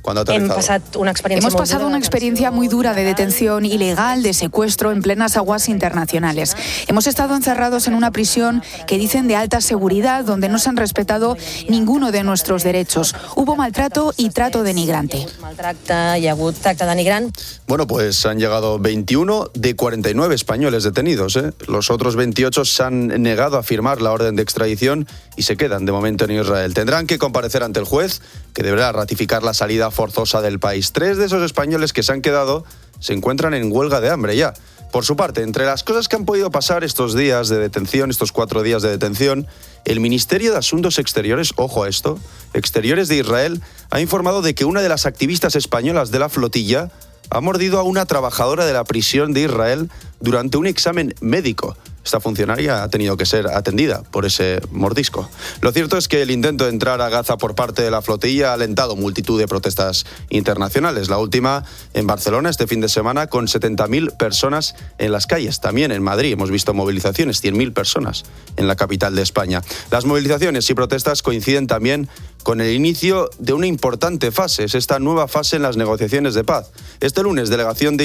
cuando ha aterrizado. Hemos pasado una experiencia muy dura de detención ilegal, de secuestro en plenas aguas internacionales. Hemos estado encerrados en una prisión que dicen de alta seguridad, donde no se han respetado ninguno de nuestros derechos. Hubo maltrato y trato denigrante. Bueno, pues han llegado 21 de 49 españoles detenidos. Los otros 28 se han negado a firmar la orden de extradición y se quedan de momento en Israel. Tendrán que comparecer ante el juez, que deberá ratificar la salida forzosa del país. 3 de esos españoles que se han quedado se encuentran en huelga de hambre ya. Por su parte, entre las cosas que han podido pasar estos días de detención, estos 4 días de detención, el Ministerio de Asuntos Exteriores, ojo a esto, Exteriores de Israel, ha informado de que una de las activistas españolas de la flotilla ha mordido a una trabajadora de la prisión de Israel durante un examen médico. Esta funcionaria ha tenido que ser atendida por ese mordisco. Lo cierto es que el intento de entrar a Gaza por parte de la flotilla ha alentado multitud de protestas internacionales. La última en Barcelona este fin de semana, con 70.000 personas en las calles. También en Madrid hemos visto movilizaciones, 100.000 personas en la capital de España. Las movilizaciones y protestas coinciden también con el inicio de una importante fase. Es esta nueva fase en las negociaciones de paz. Este lunes, delegaciones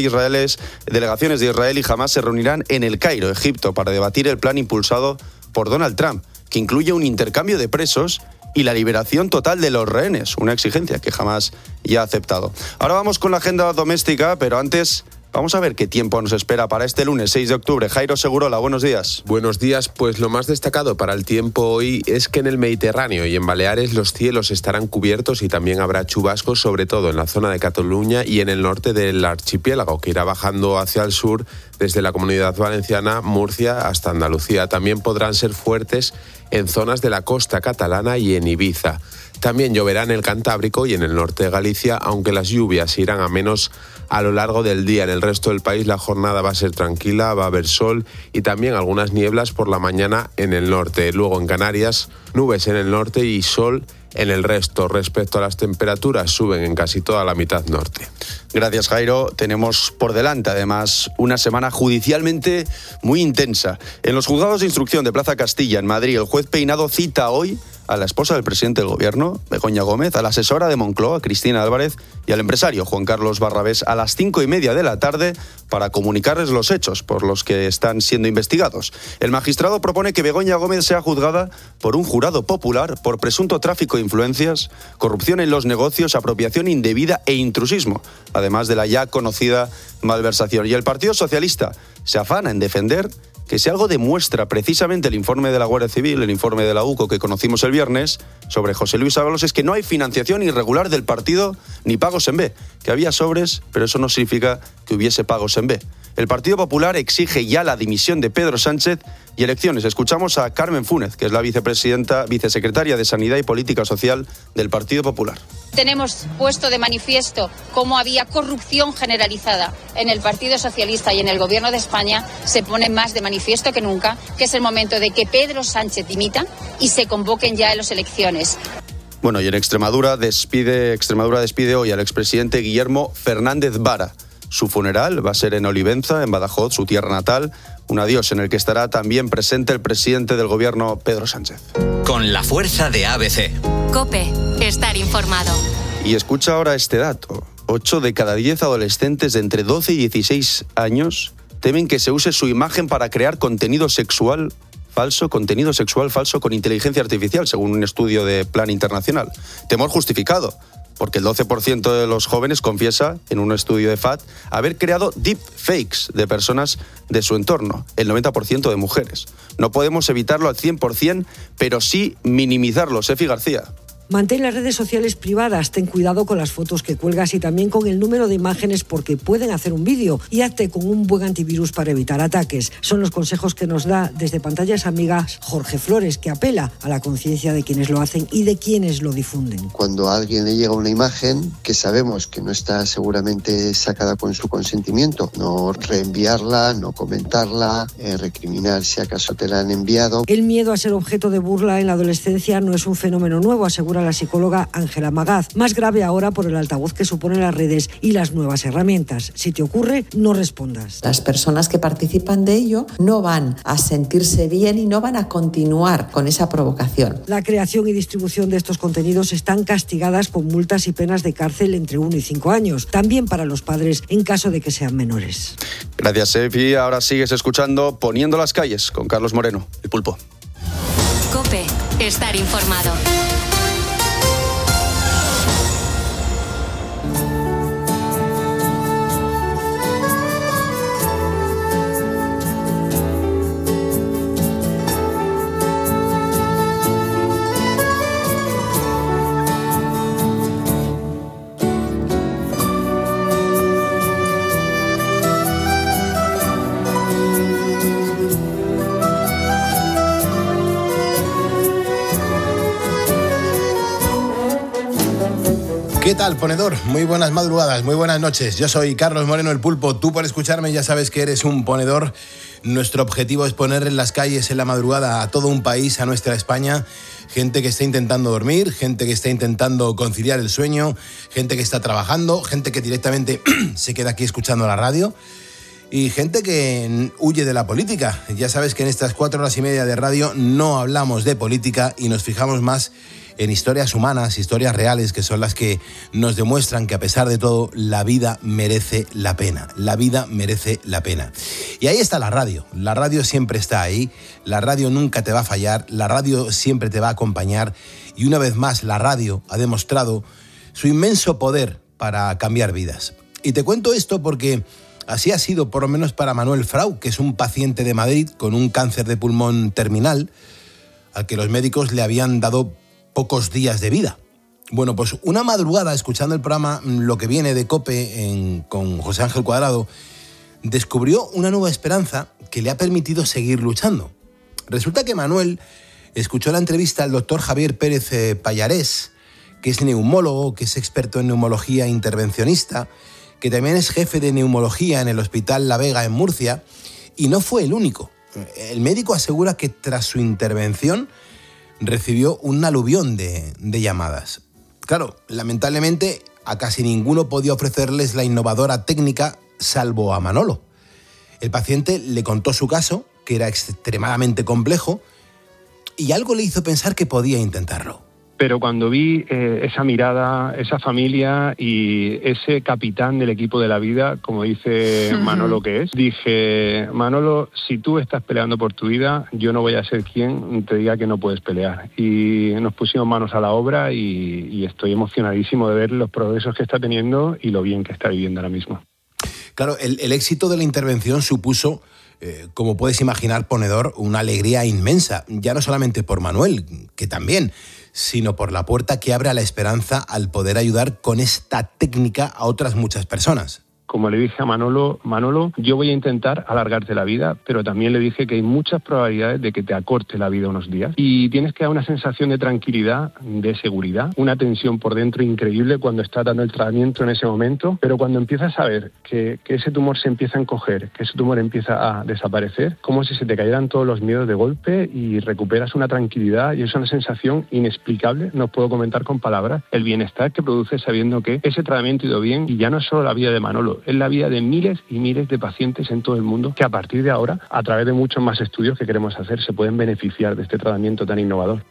de Israel y Hamás se reunirán en El Cairo, Egipto, para debatir el plan impulsado por Donald Trump, que incluye un intercambio de presos y la liberación total de los rehenes, una exigencia que Hamás ya ha aceptado. Ahora vamos con la agenda doméstica, pero antes vamos a ver qué tiempo nos espera para este lunes 6 de octubre. Jairo Segurola, buenos días. Buenos días, pues lo más destacado para el tiempo hoy es que en el Mediterráneo y en Baleares los cielos estarán cubiertos y también habrá chubascos, sobre todo en la zona de Cataluña y en el norte del archipiélago, que irá bajando hacia el sur desde la Comunidad Valenciana, Murcia hasta Andalucía. También podrán ser fuertes en zonas de la costa catalana y en Ibiza. También lloverá en el Cantábrico y en el norte de Galicia, aunque las lluvias irán a menos a lo largo del día. En el resto del país la jornada va a ser tranquila, va a haber sol y también algunas nieblas por la mañana en el norte. Luego en Canarias, nubes en el norte y sol en el resto. Respecto a las temperaturas, suben en casi toda la mitad norte. Gracias, Jairo. Tenemos por delante, además, una semana judicialmente muy intensa. En los juzgados de instrucción de Plaza Castilla, en Madrid, el juez Peinado cita hoy a la esposa del presidente del gobierno, Begoña Gómez, a la asesora de Moncloa, Cristina Álvarez, y al empresario Juan Carlos Barrabés a las 5:30 de la tarde para comunicarles los hechos por los que están siendo investigados. El magistrado propone que Begoña Gómez sea juzgada por un jurado popular por presunto tráfico de influencias, corrupción en los negocios, apropiación indebida e intrusismo, además de la ya conocida malversación. Y el Partido Socialista se afana en defender que si algo demuestra precisamente el informe de la Guardia Civil, el informe de la UCO que conocimos el viernes sobre José Luis Ábalos, es que no hay financiación irregular del partido ni pagos en B, que había sobres, pero eso no significa que hubiese pagos en B. El Partido Popular exige ya la dimisión de Pedro Sánchez y elecciones. Escuchamos a Carmen Fúnez, que es la vicesecretaria de Sanidad y Política Social del Partido Popular. Tenemos puesto de manifiesto cómo había corrupción generalizada en el Partido Socialista y en el Gobierno de España. Se pone más de manifiesto que nunca que es el momento de que Pedro Sánchez dimita y se convoquen ya en las elecciones. Bueno, y en Extremadura despide hoy al expresidente Guillermo Fernández Vara. Su funeral va a ser en Olivenza, en Badajoz, su tierra natal. Un adiós en el que estará también presente el presidente del gobierno, Pedro Sánchez. Con la fuerza de ABC. COPE. Estar informado. Y escucha ahora este dato. 8 de cada 10 adolescentes de entre 12 y 16 años temen que se use su imagen para crear contenido sexual falso con inteligencia artificial, según un estudio de Plan Internacional. Temor justificado, porque el 12% de los jóvenes confiesa, en un estudio de FAT, haber creado deepfakes de personas de su entorno, el 90% de mujeres. No podemos evitarlo al 100%, pero sí minimizarlo. Sefi García. Mantén las redes sociales privadas, ten cuidado con las fotos que cuelgas y también con el número de imágenes porque pueden hacer un vídeo, y hazte con un buen antivirus para evitar ataques. Son los consejos que nos da desde Pantallas Amigas Jorge Flores, que apela a la conciencia de quienes lo hacen y de quienes lo difunden. Cuando a alguien le llega una imagen que sabemos que no está seguramente sacada con su consentimiento, no reenviarla, no comentarla, recriminar si acaso te la han enviado. El miedo a ser objeto de burla en la adolescencia no es un fenómeno nuevo, asegura asegura la psicóloga Ángela Magaz. Más grave ahora por el altavoz que suponen las redes y las nuevas herramientas. Si te ocurre, no respondas. Las personas que participan de ello no van a sentirse bien y no van a continuar con esa provocación. La creación y distribución de estos contenidos están castigadas con multas y penas de cárcel entre 1 y 5 años, también para los padres en caso de que sean menores. Gracias, Efi. Ahora sigues escuchando Poniendo las calles con Carlos Moreno, el Pulpo. COPE, estar informado. ¿Qué tal, ponedor? Muy buenas madrugadas, muy buenas noches. Yo soy Carlos Moreno, el Pulpo. Tú, por escucharme, ya sabes que eres un ponedor. Nuestro objetivo es poner en las calles en la madrugada a todo un país, a nuestra España, gente que está intentando dormir, gente que está intentando conciliar el sueño, gente que está trabajando, gente que directamente se queda aquí escuchando la radio y gente que huye de la política. Ya sabes que en estas 4 horas y media de radio no hablamos de política y nos fijamos más en historias humanas, historias reales, que son las que nos demuestran que a pesar de todo la vida merece la pena. La vida merece la pena. Y ahí está la radio. La radio siempre está ahí. La radio nunca te va a fallar. La radio siempre te va a acompañar. Y una vez más, la radio ha demostrado su inmenso poder para cambiar vidas. Y te cuento esto porque así ha sido por lo menos para Manuel Frau, que es un paciente de Madrid con un cáncer de pulmón terminal, al que los médicos le habían dado pocos días de vida. Bueno, pues una madrugada, escuchando el programa Lo que viene de COPE con José Ángel Cuadrado, descubrió una nueva esperanza que le ha permitido seguir luchando. Resulta que Manuel escuchó la entrevista al doctor Javier Pérez Pallarés, que es neumólogo, que es experto en neumología intervencionista, que también es jefe de neumología en el Hospital La Vega en Murcia, y no fue el único. El médico asegura que tras su intervención recibió un aluvión de llamadas. Claro, lamentablemente a casi ninguno podía ofrecerles la innovadora técnica, salvo a Manolo. El paciente le contó su caso, que era extremadamente complejo, y algo le hizo pensar que podía intentarlo. Pero cuando vi esa mirada, esa familia y ese capitán del equipo de la vida, como dice Manolo que es, dije, Manolo, si tú estás peleando por tu vida, yo no voy a ser quien te diga que no puedes pelear. Y nos pusimos manos a la obra y estoy emocionadísimo de ver los progresos que está teniendo y lo bien que está viviendo ahora mismo. Claro, el éxito de la intervención supuso, como puedes imaginar, ponedor, una alegría inmensa, ya no solamente por Manuel, que también, sino por la puerta que abre a la esperanza al poder ayudar con esta técnica a otras muchas personas. Como le dije a Manolo, yo voy a intentar alargarte la vida, pero también le dije que hay muchas probabilidades de que te acorte la vida unos días. Y tienes que dar una sensación de tranquilidad, de seguridad, una tensión por dentro increíble cuando estás dando el tratamiento en ese momento, pero cuando empiezas a ver que ese tumor se empieza a encoger, que ese tumor empieza a desaparecer, como si se te cayeran todos los miedos de golpe y recuperas una tranquilidad y es una sensación inexplicable, no puedo comentar con palabras, el bienestar que produce sabiendo que ese tratamiento ha ido bien y ya no es solo la vida de Manolo, es la vida de miles y miles de pacientes en todo el mundo que a partir de ahora, a través de muchos más estudios que queremos hacer, se pueden beneficiar de este tratamiento tan innovador.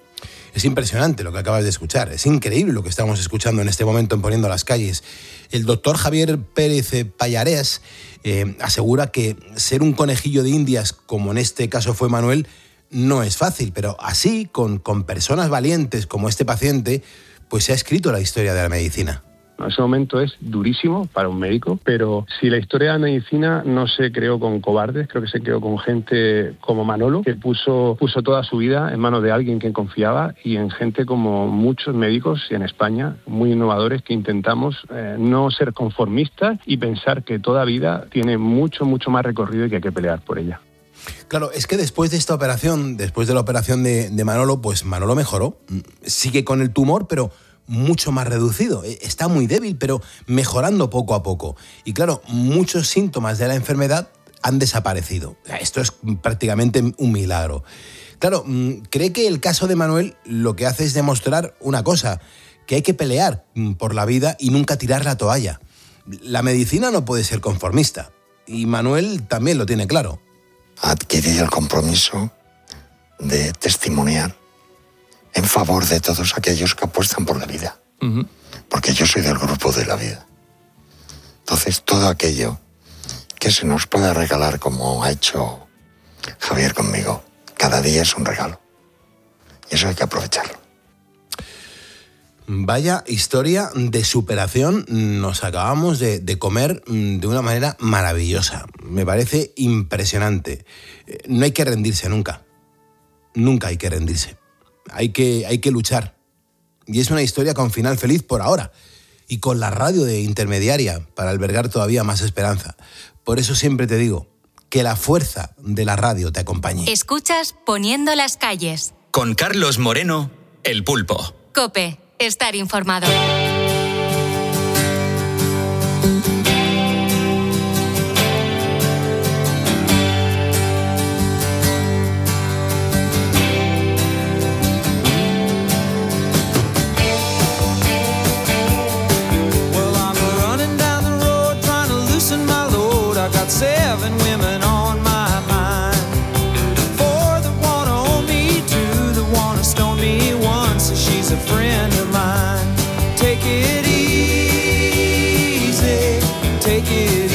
Es impresionante lo que acabas de escuchar, es increíble lo que estamos escuchando en este momento en Poniendo las Calles. El doctor Javier Pérez Pallarés asegura que ser un conejillo de Indias, como en este caso fue Manuel, no es fácil, pero así, con personas valientes como este paciente, pues se ha escrito la historia de la medicina. Ese momento es durísimo para un médico, pero si la historia de la medicina no se creó con cobardes, creo que se creó con gente como Manolo, que puso toda su vida en manos de alguien que confiaba, y en gente como muchos médicos en España, muy innovadores, que intentamos no ser conformistas y pensar que toda vida tiene mucho, mucho más recorrido y que hay que pelear por ella. Claro, es que después de esta operación, después de la operación de Manolo, pues Manolo mejoró, sigue con el tumor, pero mucho más reducido, está muy débil, pero mejorando poco a poco. Y claro, muchos síntomas de la enfermedad han desaparecido. Esto es prácticamente un milagro. Claro, cree que el caso de Manuel lo que hace es demostrar una cosa, que hay que pelear por la vida y nunca tirar la toalla. La medicina no puede ser conformista, y Manuel también lo tiene claro. Adquirir el compromiso de testimoniar en favor de todos aquellos que apuestan por la vida. Porque yo soy del grupo de la vida. Entonces, todo aquello que se nos pueda regalar, como ha hecho Javier conmigo, cada día es un regalo. Y eso hay que aprovecharlo. Vaya historia de superación nos acabamos de comer de una manera maravillosa. Me parece impresionante. No hay que rendirse nunca. Nunca hay que rendirse. Hay que luchar. Y es una historia con final feliz por ahora. Y con la radio de intermediaria para albergar todavía más esperanza. Por eso siempre te digo, que la fuerza de la radio te acompañe. Escuchas Poniendo las calles. Con Carlos Moreno, El Pulpo. COPE. Estar informado. Well, I'm running down the road trying to loosen my load. I got 7 women on my mind. 4 that wanna own me, 2 that wanna stone me, 1 says she's a friend of mine. Take it easy, take it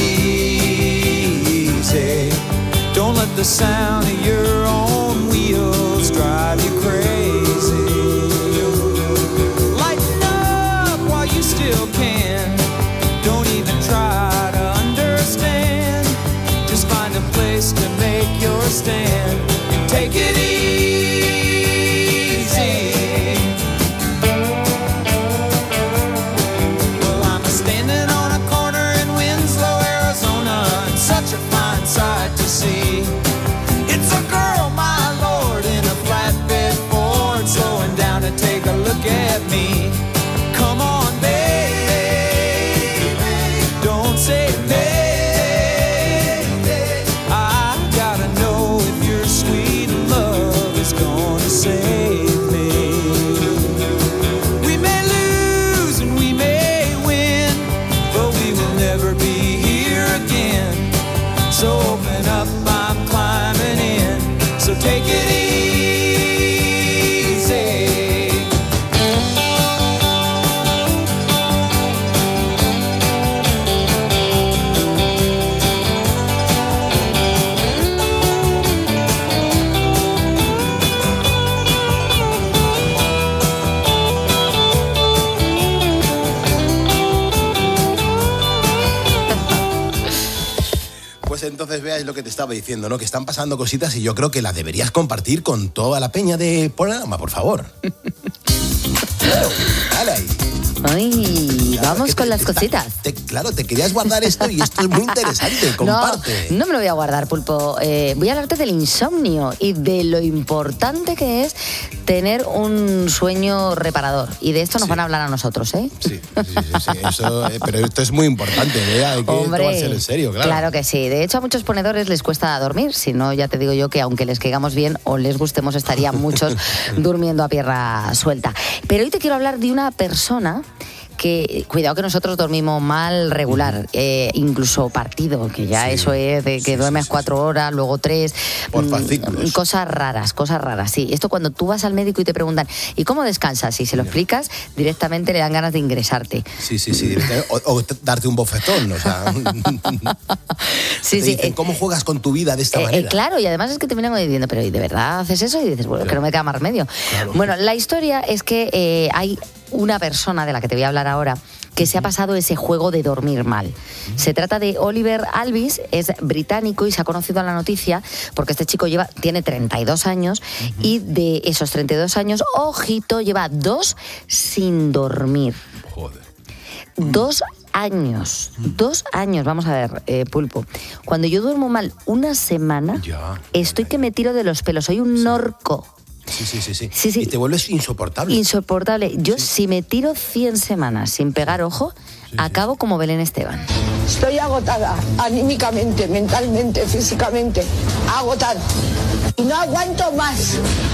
easy. Don't let the sound of your own wheels drive you crazy. Lighten up while you still can. Don't even try to understand. Just find a place to make your stand. Take it easy. Well, I'm standing on a corner in Winslow, Arizona, and such a fine sight to see. It's a girl, my lord, in a flatbed Ford, slowing down to take a look at me. Come on, baby, don't say maybe. I gotta know if your sweet love is gonna save me. We may lose and we may win, but we will never be here again. So open up, I'm climbing in. So take it easy. Pues entonces veáis lo que te estaba diciendo, ¿no? Que están pasando cositas y yo creo que las deberías compartir con toda la peña de programa, por favor. Claro, dale ahí. Ay, claro, vamos con las cositas. Claro, te querías guardar esto y esto es muy interesante, comparte. No me lo voy a guardar, Pulpo. Voy a hablarte del insomnio y de lo importante que es tener un sueño reparador. Y de esto nos van a hablar a nosotros, ¿eh? Sí. Eso, pero esto es muy importante, ¿eh? Hay que tomárselo en serio, claro. Claro que sí. De hecho, a muchos ponedores les cuesta dormir. Si no, ya te digo yo que aunque les caigamos bien o les gustemos, estarían muchos durmiendo a pierna suelta. Pero hoy te quiero hablar de una persona que, cuidado que nosotros dormimos mal regular, incluso partido, que ya eso es de que duermes 4 horas, luego 3, por fascículos. Cosas raras, sí. Esto cuando tú vas al médico y te preguntan, ¿y cómo descansas? Si se lo explicas, directamente le dan ganas de ingresarte. Sí, o darte un bofetón, o sea. Te dicen, ¿cómo juegas con tu vida de esta manera? Claro, y además es que te miran diciendo, pero ¿y de verdad haces eso? Y dices, bueno, que no me queda más remedio. Claro. Bueno, la historia es que hay una persona de la que te voy a hablar ahora que se ha pasado ese juego de dormir mal. Se trata de Oliver Alvis, es británico y se ha conocido en la noticia porque este chico tiene 32 años y de esos 32 años, ojito, lleva 2 sin dormir. Joder. 2 años, vamos a ver, Pulpo. Cuando yo duermo mal una semana, estoy que me tiro de los pelos, soy un orco. Sí. Y te vuelves insoportable. Insoportable. Yo si me tiro 100 semanas sin pegar ojo, acabo como Belén Esteban. Estoy agotada, anímicamente, mentalmente, físicamente, agotada. Y no aguanto más.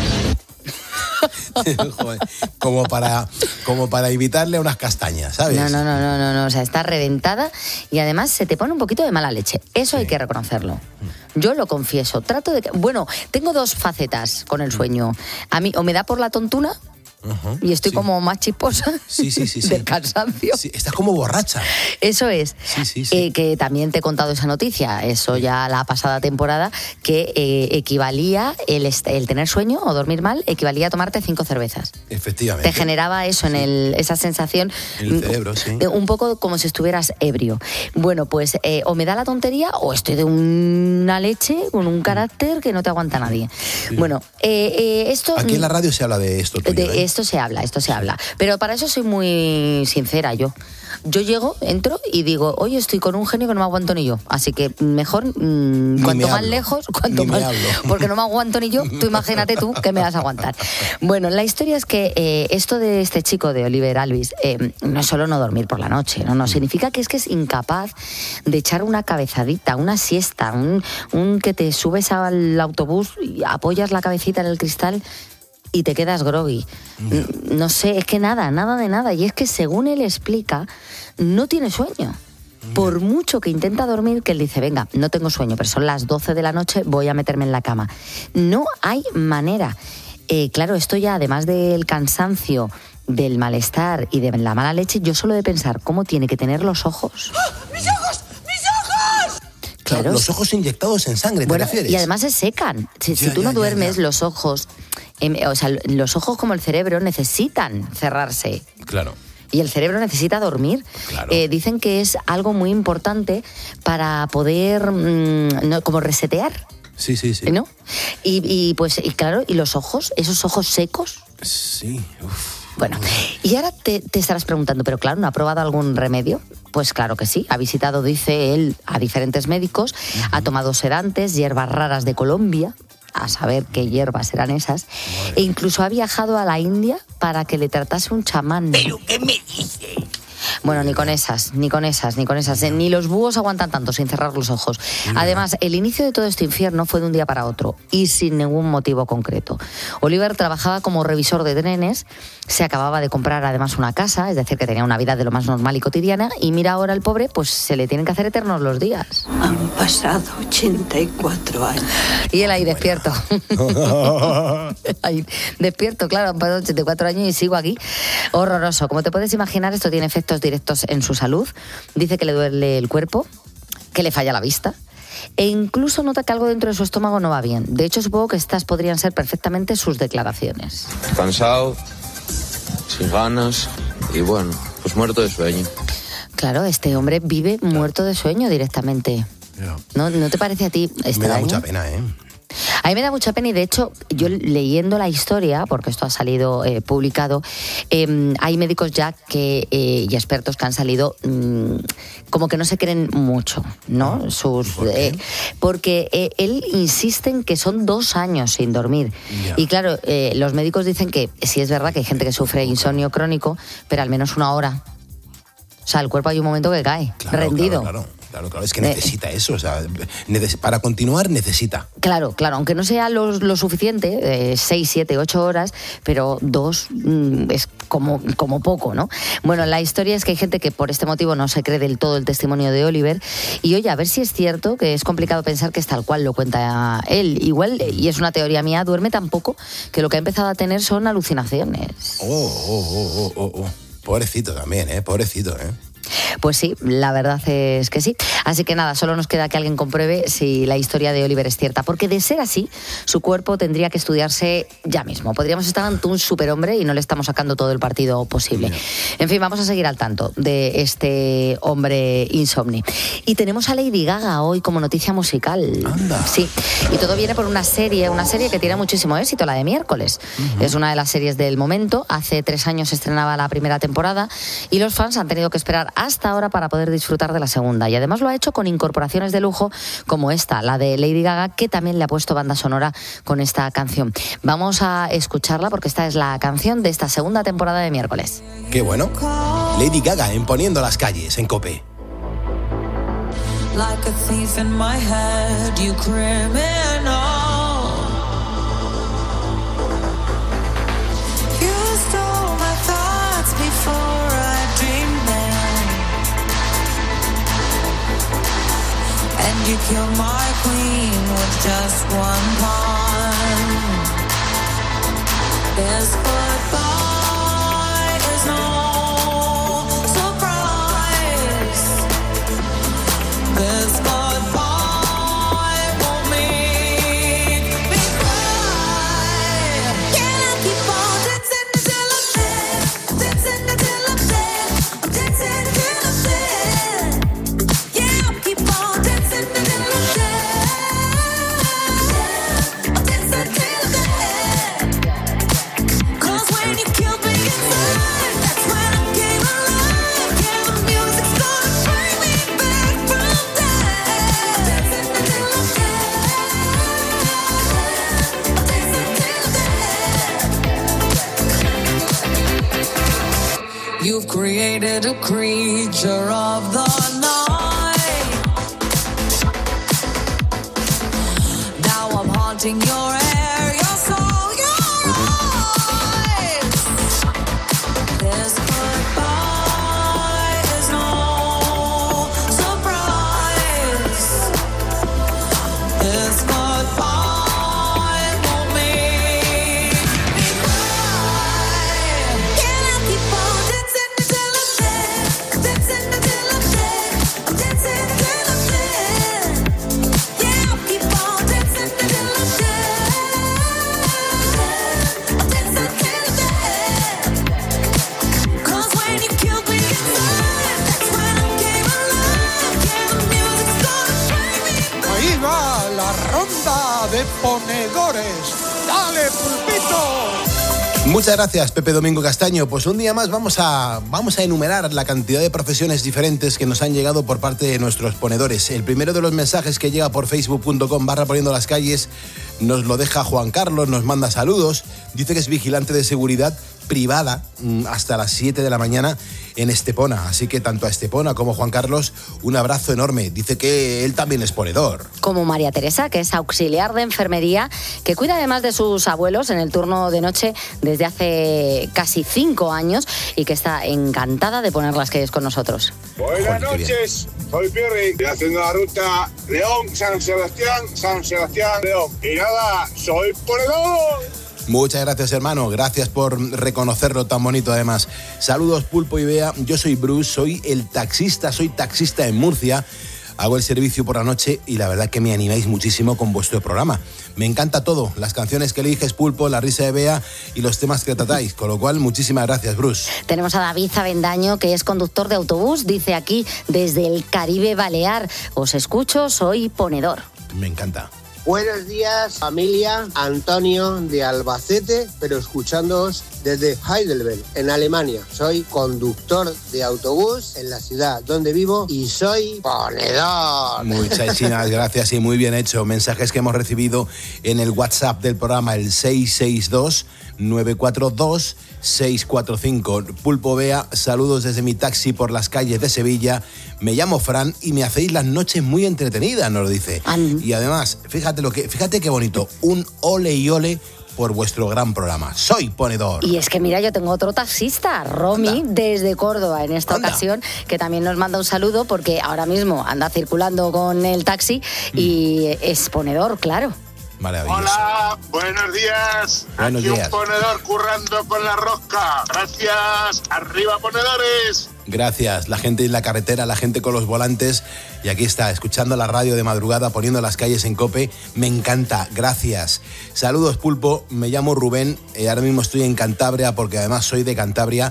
Joder, como para evitarle unas castañas, ¿sabes? No, o sea, está reventada y además se te pone un poquito de mala leche. Eso hay que reconocerlo. Yo lo confieso, bueno, tengo dos facetas con el sueño. A mí o me da por la tontuna, y estoy como más chisposa del cansancio. Sí, estás como borracha. Eso es. Que también te he contado esa noticia, eso ya la pasada temporada, que equivalía el tener sueño o dormir mal, equivalía a tomarte 5 cervezas. Efectivamente. Te generaba eso, esa sensación. En el cerebro, sí. Un poco como si estuvieras ebrio. Bueno, pues o me da la tontería o estoy de una leche con un carácter que no te aguanta nadie. Sí. Bueno, esto... Aquí en la radio se habla de esto. Esto se habla. Pero para eso soy muy sincera yo. Yo llego, entro y digo, oye, estoy con un genio que no me aguanto ni yo. Así que mejor, cuanto más lejos, cuanto más... Porque no me aguanto ni yo, tú imagínate tú que me vas a aguantar. Bueno, la historia es que esto de este chico, de Oliver Alvis, no es solo no dormir por la noche, no, significa que es incapaz de echar una cabezadita, una siesta, un que te subes al autobús y apoyas la cabecita en el cristal y te quedas groggy. No sé, es que nada de nada. Y es que según él explica, no tiene sueño. Por mucho que intenta dormir, que él dice, venga, no tengo sueño, pero son las 12 de la noche, voy a meterme en la cama. No hay manera. Claro, esto ya, además del cansancio, del malestar y de la mala leche, yo solo de pensar cómo tiene que tener los ojos. ¡Ah! ¡Mis ojos! Claro, los ojos inyectados en sangre, ¿te refieres? Y además se secan. Si tú no duermes, los ojos... los ojos como el cerebro necesitan cerrarse. Claro. Y el cerebro necesita dormir. Claro. Dicen que es algo muy importante para poder como resetear. Sí. ¿No? Y claro, y los ojos, esos ojos secos. Sí. Bueno, y ahora te estarás preguntando, pero claro, ¿no ha probado algún remedio? Pues claro que sí, ha visitado, dice él, a diferentes médicos, ha tomado sedantes, hierbas raras de Colombia, a saber qué hierbas eran esas, e incluso ha viajado a la India para que le tratase un chamán. ¿Pero qué me dice? Bueno, ni con esas. Ni los búhos aguantan tanto sin cerrar los ojos. Además, el inicio de todo este infierno fue de un día para otro y sin ningún motivo concreto. Oliver trabajaba como revisor de trenes, se acababa de comprar además una casa, es decir, que tenía una vida de lo más normal y cotidiana, y mira ahora el pobre, pues se le tienen que hacer eternos los días. Han pasado 84 años. Y él ahí despierto. Ahí despierto, claro, han pasado 84 años y sigo aquí. Horroroso. Como te puedes imaginar, esto tiene efectos directos en su salud. Dice que le duele el cuerpo, que le falla la vista e incluso nota que algo dentro de su estómago no va bien. De hecho, supongo que estas podrían ser perfectamente sus declaraciones. Cansado, sin ganas y bueno, pues muerto de sueño. Claro, este hombre vive muerto de sueño directamente. ¿No te parece a ti extraño? Me da mucha pena, ¿eh? A mí me da mucha pena y de hecho yo leyendo la historia, porque esto ha salido publicado, hay médicos ya y expertos que han salido como que no se creen mucho, ¿no? Porque él insiste en que son 2 años sin dormir. Y claro, los médicos dicen que sí es verdad que hay gente que sufre insomnio crónico, pero al menos 1 hora. O sea, el cuerpo hay un momento que cae, rendido. Claro, es que necesita eso, o sea, para continuar necesita. Claro, aunque no sea lo suficiente, 6, 7, 8 horas, pero 2 es como poco, ¿no? Bueno, la historia es que hay gente que por este motivo no se cree del todo el testimonio de Oliver, y oye, a ver si es cierto, que es complicado pensar que es tal cual lo cuenta él. Igual, y es una teoría mía, duerme tan poco que lo que ha empezado a tener son alucinaciones. Pobrecito también, pobrecito, Pues sí, la verdad es que sí. Así que nada, solo nos queda que alguien compruebe si la historia de Oliver es cierta, porque de ser así, su cuerpo tendría que estudiarse ya mismo. Podríamos estar ante un superhombre y no le estamos sacando todo el partido posible. En fin, vamos a seguir al tanto de este hombre insomni. Y tenemos a Lady Gaga hoy como noticia musical. Anda. Sí, y todo viene por una serie que tiene muchísimo éxito, la de Miércoles. Es una de las series del momento. Hace 3 años se estrenaba la primera temporada y los fans han tenido que esperar hasta hasta ahora para poder disfrutar de la segunda. Y además lo ha hecho con incorporaciones de lujo como esta, la de Lady Gaga, que también le ha puesto banda sonora con esta canción. Vamos a escucharla porque esta es la canción de esta segunda temporada de Miércoles. Qué bueno. Lady Gaga en Poniendo las calles en COPE. Like a thief in my head, you criminal. You stole my thoughts before I dreamed them, and you killed my queen with just one pawn. This goodbye is no surprise. This goodbye won't make me cry. Can I keep on dancing until I'm dead? Dancing until I'm dead. I'm dancing till I'm dead. Yeah, I'll keep on dancing until I'm dead. I'm dancing till I'm dead. 'Cause when you killed me inside, that's when I came alive. Yeah, the music's gonna bring me back from You've created a creature of the night. Now I'm haunting your hair, your soul, your eyes. This goodbye is no surprise. This goodbye won't make me cry. Can I keep on dancing until I'm dead? Dancing until I'm dead. I'm dancing till I'm dead. Yeah, I'll keep on dancing until I'm dead. I'm dancing till I'm dead. 'Cause when you killed me inside, that's when I came alive. Yeah, the music's gonna bring me back. Ahí va la ronda de ponedores. ¡Dale, pulpito! Muchas gracias, Pepe Domingo Castaño. Pues un día más vamos a enumerar la cantidad de profesiones diferentes que nos han llegado por parte de nuestros ponedores. El primero de los mensajes que llega por facebook.com/poniendo las calles nos lo deja Juan Carlos, nos manda saludos. Dice que es vigilante de seguridad privada hasta las 7 de la mañana en Estepona. Así que tanto a Estepona como a Juan Carlos, un abrazo enorme. Dice que él también es ponedor. Como María Teresa, que es auxiliar de enfermería, que cuida además de sus abuelos en el turno de noche desde hace casi 5 años y que está encantada de poner las calles con nosotros. Buenas noches, soy Pierre, estoy haciendo la ruta León-San Sebastián, León. Y nada, soy ponedor. Muchas gracias, hermano. Gracias por reconocerlo tan bonito, además. Saludos, Pulpo y Bea. Yo soy Bruce, soy taxista en Murcia. Hago el servicio por la noche y la verdad que me animáis muchísimo con vuestro programa. Me encanta todo, las canciones que eliges, Pulpo, la risa de Bea y los temas que tratáis. Con lo cual, muchísimas gracias, Bruce. Tenemos a David Avendaño, que es conductor de autobús. Dice aquí, desde el Caribe Balear. Os escucho, soy ponedor. Me encanta. Buenos días, familia. Antonio de Albacete, pero escuchándoos desde Heidelberg, en Alemania. Soy conductor de autobús en la ciudad donde vivo y soy ponedor. Muchísimas gracias y muy bien hecho. Mensajes que hemos recibido en el WhatsApp del programa, el 662-942-645. Pulpo Bea, saludos desde mi taxi por las calles de Sevilla. Me llamo Fran y me hacéis las noches muy entretenidas, nos lo dice. Y además, fíjate qué bonito, un ole y ole por vuestro gran programa. Soy ponedor. Y es que mira, yo tengo otro taxista, Romy, desde Córdoba en esta ocasión, que también nos manda un saludo porque ahora mismo anda circulando con el taxi y es ponedor, claro. Maravilloso. Hola, buenos días. Buenos Aquí días. un ponedor currando con la rosca. Gracias. Arriba, ponedores. Gracias, la gente en la carretera, la gente con los volantes. Y aquí está, escuchando la radio de madrugada, poniendo las calles en COPE. Me encanta, gracias. Saludos, Pulpo, me llamo Rubén. Ahora mismo estoy en Cantabria porque además soy de Cantabria.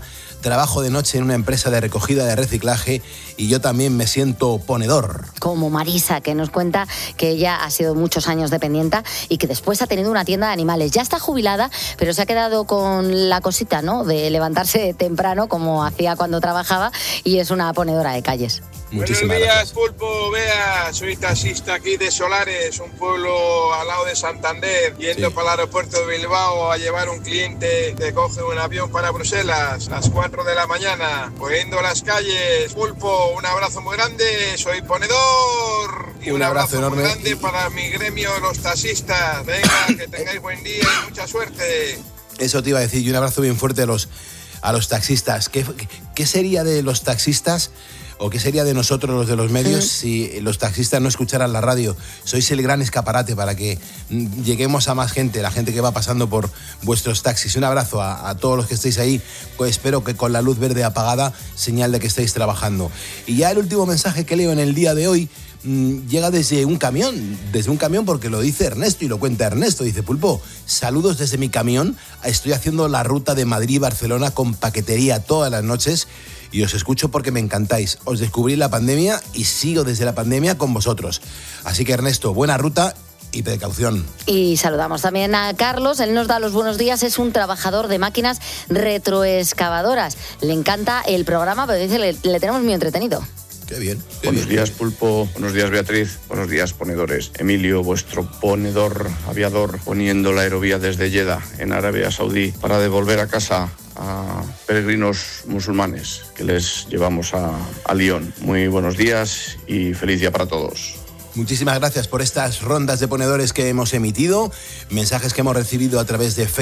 trabajo de noche en una empresa de recogida de reciclaje y yo también me siento ponedor. Como Marisa, que nos cuenta que ella ha sido muchos años dependienta y que después ha tenido una tienda de animales. Ya está jubilada, pero se ha quedado con la cosita, ¿no?, de levantarse temprano, como hacía cuando trabajaba, y es una ponedora de calles. Buenos días, Pulpo. Vea, soy taxista aquí de Solares, un pueblo al lado de Santander, yendo para el aeropuerto de Bilbao a llevar un cliente que coge un avión para Bruselas a las 4 de la mañana, poniendo las calles. Pulpo, un abrazo muy grande, soy ponedor. Y un abrazo enorme muy grande para mi gremio, los taxistas. Venga, que tengáis buen día y mucha suerte. Eso te iba a decir, y un abrazo bien fuerte a los taxistas. ¿Qué sería de los taxistas? ¿O qué sería de nosotros, los de los medios, si los taxistas no escucharan la radio? Sois el gran escaparate para que lleguemos a más gente, la gente que va pasando por vuestros taxis. Un abrazo a todos los que estáis ahí, pues espero que con la luz verde apagada, señal de que estáis trabajando. Y ya el último mensaje que leo en el día de hoy llega desde un camión porque lo dice Ernesto y lo cuenta Ernesto. Dice: Pulpo, saludos desde mi camión, estoy haciendo la ruta de Madrid-Barcelona con paquetería todas las noches y os escucho porque me encantáis. Os descubrí en la pandemia y sigo desde la pandemia con vosotros. Así que, Ernesto, buena ruta y precaución. Y saludamos también a Carlos, él nos da los buenos días, es un trabajador de máquinas retroexcavadoras. Le encanta el programa, pero dice le tenemos muy entretenido. Qué bien. Buenos días, Pulpo. Buenos días, Beatriz. Buenos días, ponedores. Emilio, vuestro ponedor aviador, poniendo la aerovía desde Jeddah, en Arabia Saudí, para devolver a casa a peregrinos musulmanes que les llevamos a Lyon. Muy buenos días y feliz día para todos. Muchísimas gracias por estas rondas de ponedores que hemos emitido, mensajes que hemos recibido a través de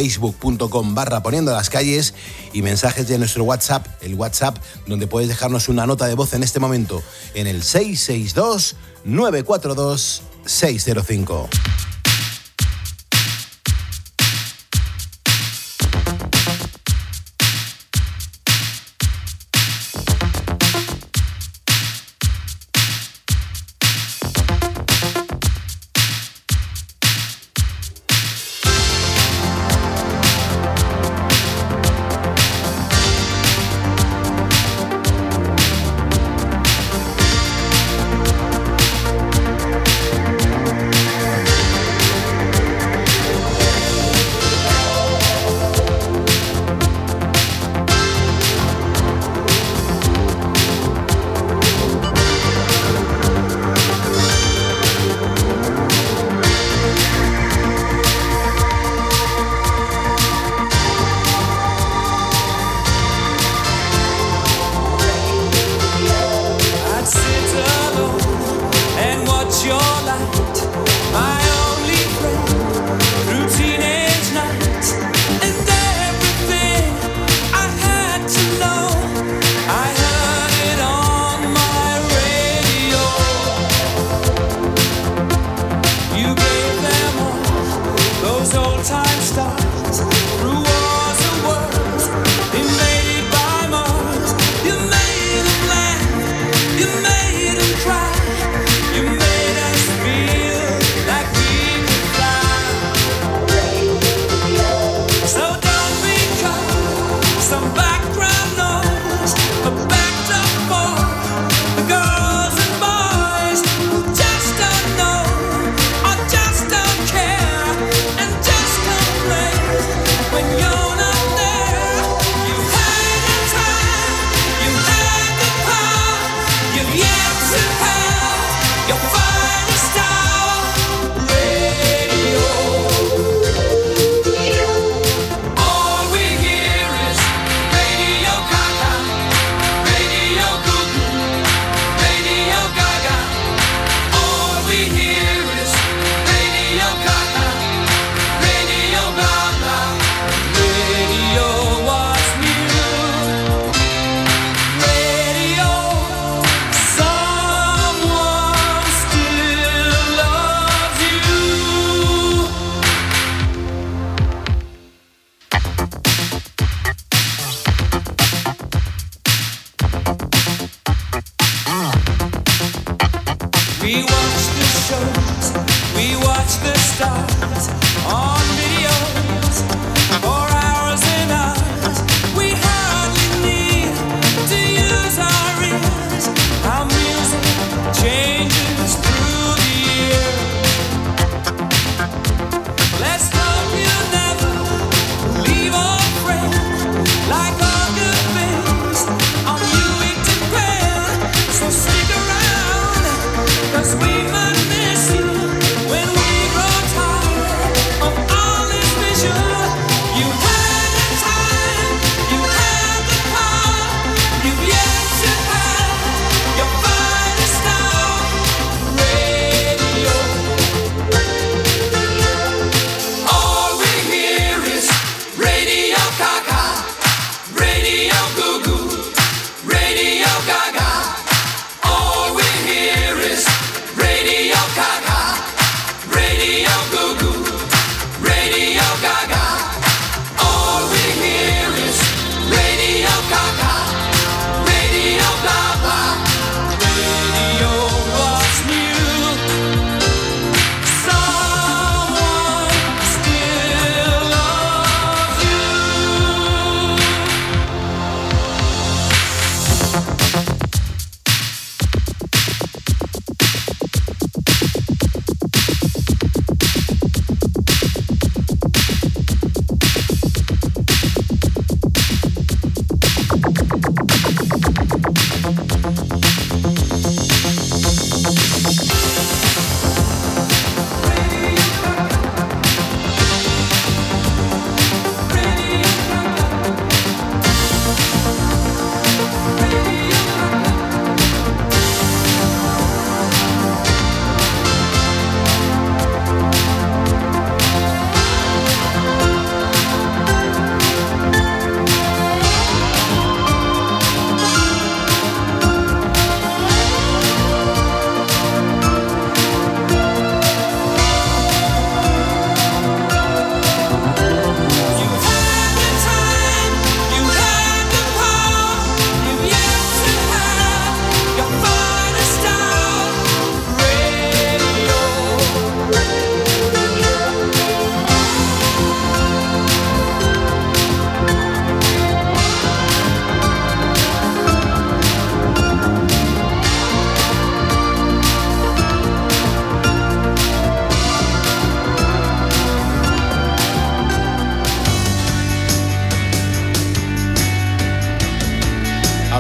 facebook.com/poniendolascalles y mensajes de nuestro WhatsApp, el WhatsApp donde puedes dejarnos una nota de voz en este momento en el 662-942-605. Videos for hours and hours. We hardly need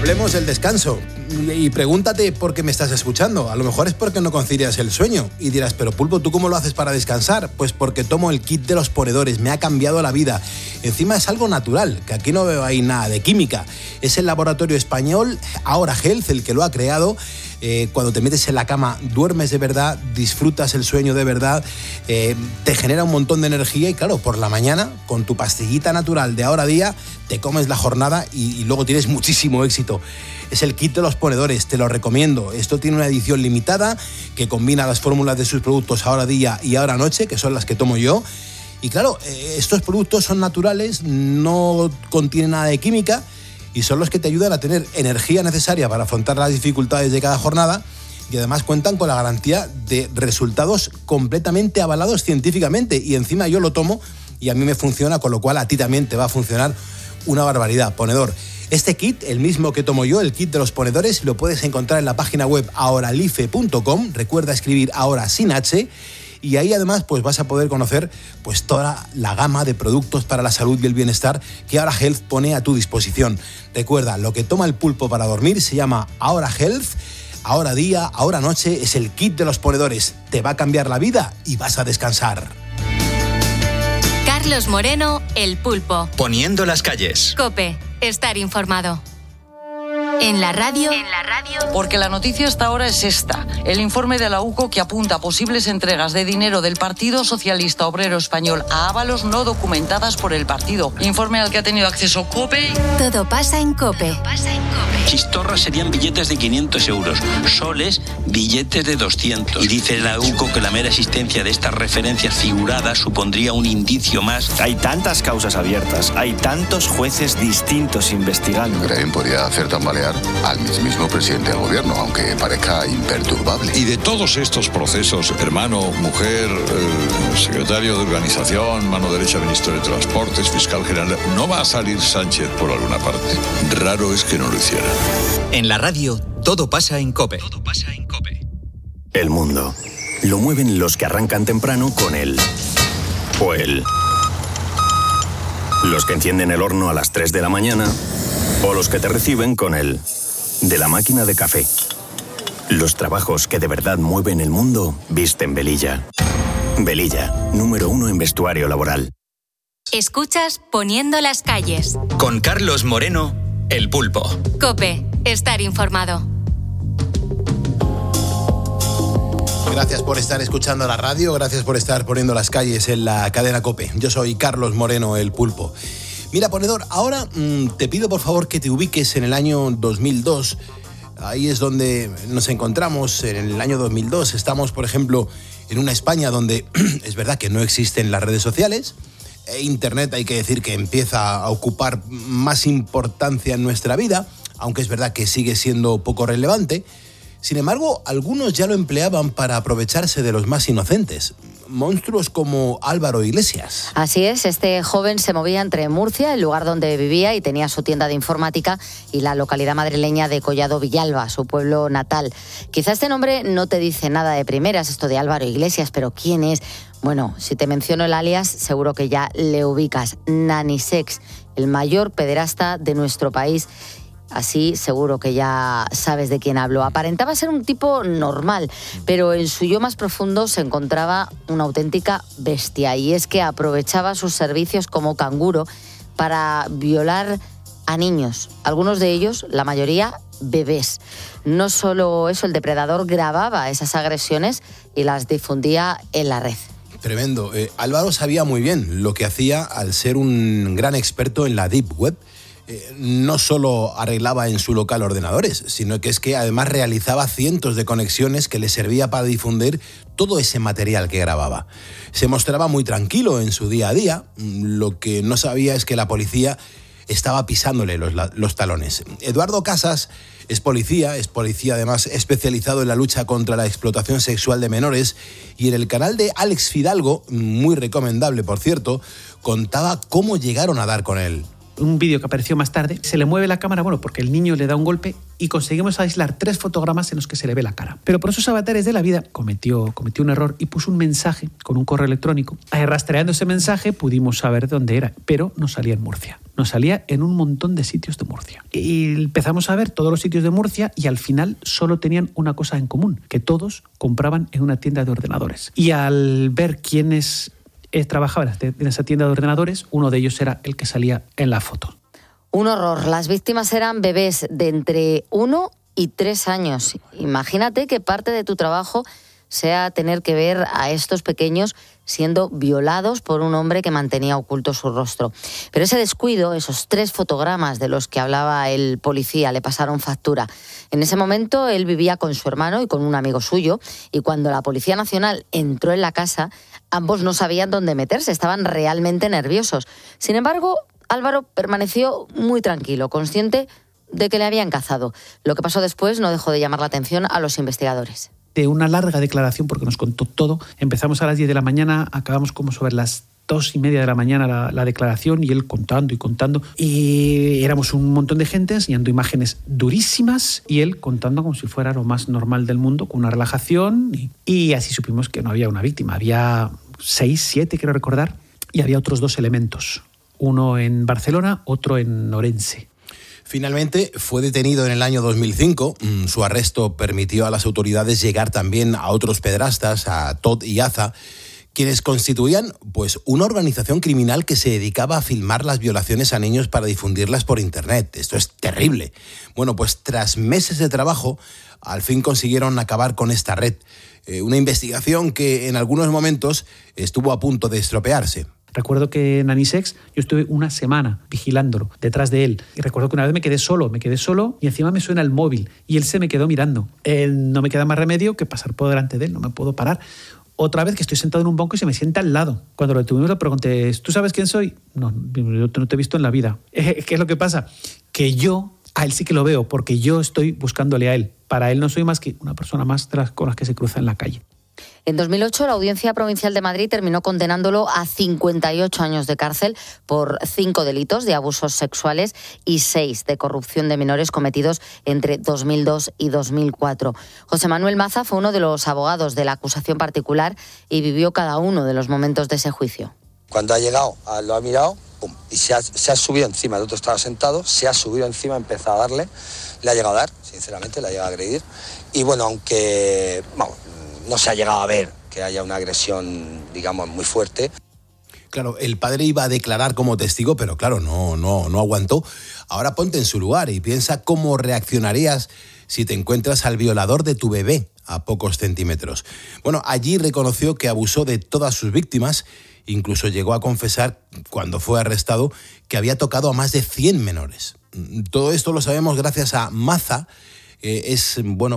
Hablemos del descanso. Y pregúntate por qué me estás escuchando. A lo mejor es porque no concilias el sueño. Y dirás, pero Pulpo, ¿tú cómo lo haces para descansar? Pues porque tomo el kit de los ponedores. Me ha cambiado la vida. Encima es algo natural, que aquí no veo ahí nada de química. Es el laboratorio español Ahora Health el que lo ha creado. Cuando te metes en la cama, duermes de verdad, disfrutas el sueño de verdad, te genera un montón de energía y claro, por la mañana, con tu pastillita natural de Ahora Día, te comes la jornada y luego tienes muchísimo éxito. Es el kit de los ponedores, te lo recomiendo. Esto tiene una edición limitada que combina las fórmulas de sus productos Ahora Día y Ahora Noche, que son las que tomo yo. Y claro, estos productos son naturales, no contienen nada de química, y son los que te ayudan a tener energía necesaria para afrontar las dificultades de cada jornada y además cuentan con la garantía de resultados completamente avalados científicamente y encima yo lo tomo y a mí me funciona, con lo cual a ti también te va a funcionar una barbaridad. Ponedor, este kit, el mismo que tomo yo, el kit de los ponedores, lo puedes encontrar en la página web ahoralife.com, recuerda escribir ahora sin H. Y ahí además pues vas a poder conocer pues toda la gama de productos para la salud y el bienestar que Ahora Health pone a tu disposición. Recuerda, lo que toma el pulpo para dormir se llama Ahora Health. Ahora Día, Ahora Noche es el kit de los ponedores. Te va a cambiar la vida y vas a descansar. Carlos Moreno, El Pulpo. Poniendo las calles. COPE, estar informado. En la radio. Porque la noticia hasta ahora es esta. El informe de la UCO que apunta a posibles entregas de dinero del Partido Socialista Obrero Español a Ábalos no documentadas por el partido. Informe al que ha tenido acceso COPE. Todo pasa en COPE. Chistorras serían billetes de 500 euros. Soles, billetes de 200. Y dice la UCO que la mera existencia de estas referencias figuradas supondría un indicio más. Hay tantas causas abiertas, hay tantos jueces distintos investigando. Creen podría hacer tambalear al mismísimo presidente del gobierno, aunque parezca imperturbable. Y de todos estos procesos, hermano, mujer, secretario de organización, mano derecha ministro de Transportes, fiscal general, no va a salir Sánchez por alguna parte. Raro es que no lo hiciera. En la radio, todo pasa en COPE. El mundo lo mueven los que arrancan temprano con el o el. Los que encienden el horno a las 3 de la mañana o los que te reciben con el de la máquina de café. Los trabajos que de verdad mueven el mundo visten Velilla. Velilla, número 1 en vestuario laboral. Escuchas Poniendo las calles. Con Carlos Moreno, El Pulpo. COPE, estar informado. Gracias por estar escuchando la radio, gracias por estar poniendo las calles en la cadena COPE. Yo soy Carlos Moreno, El Pulpo. Mira, ponedor, ahora te pido por favor que te ubiques en el año 2002. Ahí es donde nos encontramos, en el año 2002. Estamos, por ejemplo, en una España donde es verdad que no existen las redes sociales. Internet, hay que decir que empieza a ocupar más importancia en nuestra vida, aunque es verdad que sigue siendo poco relevante. Sin embargo, algunos ya lo empleaban para aprovecharse de los más inocentes. Monstruos como Álvaro Iglesias. Así es, este joven se movía entre Murcia, el lugar donde vivía y tenía su tienda de informática, y la localidad madrileña de Collado Villalba, su pueblo natal. Quizá este nombre no te dice nada de primeras, esto de Álvaro Iglesias, pero ¿quién es? Bueno, si te menciono el alias, seguro que ya le ubicas. Nanisex, el mayor pederasta de nuestro país. Así seguro que ya sabes de quién hablo. Aparentaba ser un tipo normal, pero en su yo más profundo se encontraba una auténtica bestia. Y es que aprovechaba sus servicios como canguro para violar a niños. Algunos de ellos, la mayoría, bebés. No solo eso, el depredador grababa esas agresiones y las difundía en la red. Tremendo. Álvaro sabía muy bien lo que hacía al ser un gran experto en la Deep Web. No solo arreglaba en su local ordenadores, sino que es que además realizaba cientos de conexiones que le servía para difundir todo ese material que grababa. Se mostraba muy tranquilo en su día a día, lo que no sabía es que la policía estaba pisándole los talones. Eduardo Casas es policía además especializado en la lucha contra la explotación sexual de menores, y en el canal de Alex Fidalgo, muy recomendable por cierto, contaba cómo llegaron a dar con él. Un vídeo que apareció más tarde, se le mueve la cámara, porque el niño le da un golpe y conseguimos aislar 3 fotogramas en los que se le ve la cara. Pero por esos avatares de la vida cometió un error y puso un mensaje con un correo electrónico. Rastreando ese mensaje pudimos saber dónde era, pero no salía en Murcia. nos salía en un montón de sitios de Murcia. Y empezamos a ver todos los sitios de Murcia y al final solo tenían una cosa en común, que todos compraban en una tienda de ordenadores. Y al ver quiénes trabajaban en esa tienda de ordenadores, uno de ellos era el que salía en la foto. Un horror. Las víctimas eran bebés de entre 1 y 3 años. Imagínate que parte de tu trabajo sea tener que ver a estos pequeños siendo violados por un hombre que mantenía oculto su rostro. Pero ese descuido, esos 3 fotogramas de los que hablaba el policía, le pasaron factura. En ese momento él vivía con su hermano y con un amigo suyo, y cuando la Policía Nacional entró en la casa, ambos no sabían dónde meterse, estaban realmente nerviosos. Sin embargo, Álvaro permaneció muy tranquilo, consciente de que le habían cazado. Lo que pasó después no dejó de llamar la atención a los investigadores. De una larga declaración, porque nos contó todo. Empezamos a las 10 de la mañana, acabamos como sobre las 2:30 de la mañana la declaración, y él contando y contando. Y éramos un montón de gente enseñando imágenes durísimas y él contando como si fuera lo más normal del mundo, con una relajación. Y así supimos que no había una víctima. Había 6, 7, quiero recordar, y había otros 2 elementos. Uno en Barcelona, otro en Orense. Finalmente fue detenido en el año 2005. Su arresto permitió a las autoridades llegar también a otros pederastas, a Todd y Aza, quienes constituían pues una organización criminal que se dedicaba a filmar las violaciones a niños para difundirlas por internet. Esto es terrible. Bueno, pues tras meses de trabajo, al fin consiguieron acabar con esta red. Una investigación que en algunos momentos estuvo a punto de estropearse. Recuerdo que en Anisex yo estuve una semana vigilándolo, detrás de él. Y recuerdo que una vez me quedé solo y encima me suena el móvil y él se me quedó mirando. No me queda más remedio que pasar por delante de él, no me puedo parar. Otra vez que estoy sentado en un banco y se me sienta al lado. Cuando lo detuvimos le pregunté, ¿tú sabes quién soy? No, yo no te he visto en la vida. ¿Qué es lo que pasa? Que yo a él sí que lo veo, porque yo estoy buscándole a él. Para él no soy más que una persona más con las que se cruza en la calle. En 2008, la Audiencia Provincial de Madrid terminó condenándolo a 58 años de cárcel por 5 delitos de abusos sexuales y 6 de corrupción de menores cometidos entre 2002 y 2004. José Manuel Maza fue uno de los abogados de la acusación particular y vivió cada uno de los momentos de ese juicio. Cuando ha llegado, lo ha mirado, pum, y se ha subido encima, el otro estaba sentado, se ha subido encima, ha empezado a darle, le ha llegado a dar, sinceramente, le ha llegado a agredir. Y bueno, aunque no se ha llegado a ver que haya una agresión, digamos, muy fuerte. Claro, el padre iba a declarar como testigo, pero claro, no aguantó. Ahora ponte en su lugar y piensa cómo reaccionarías si te encuentras al violador de tu bebé a pocos centímetros. Bueno, allí reconoció que abusó de todas sus víctimas, incluso llegó a confesar, cuando fue arrestado, que había tocado a más de 100 menores. Todo esto lo sabemos gracias a Maza. Es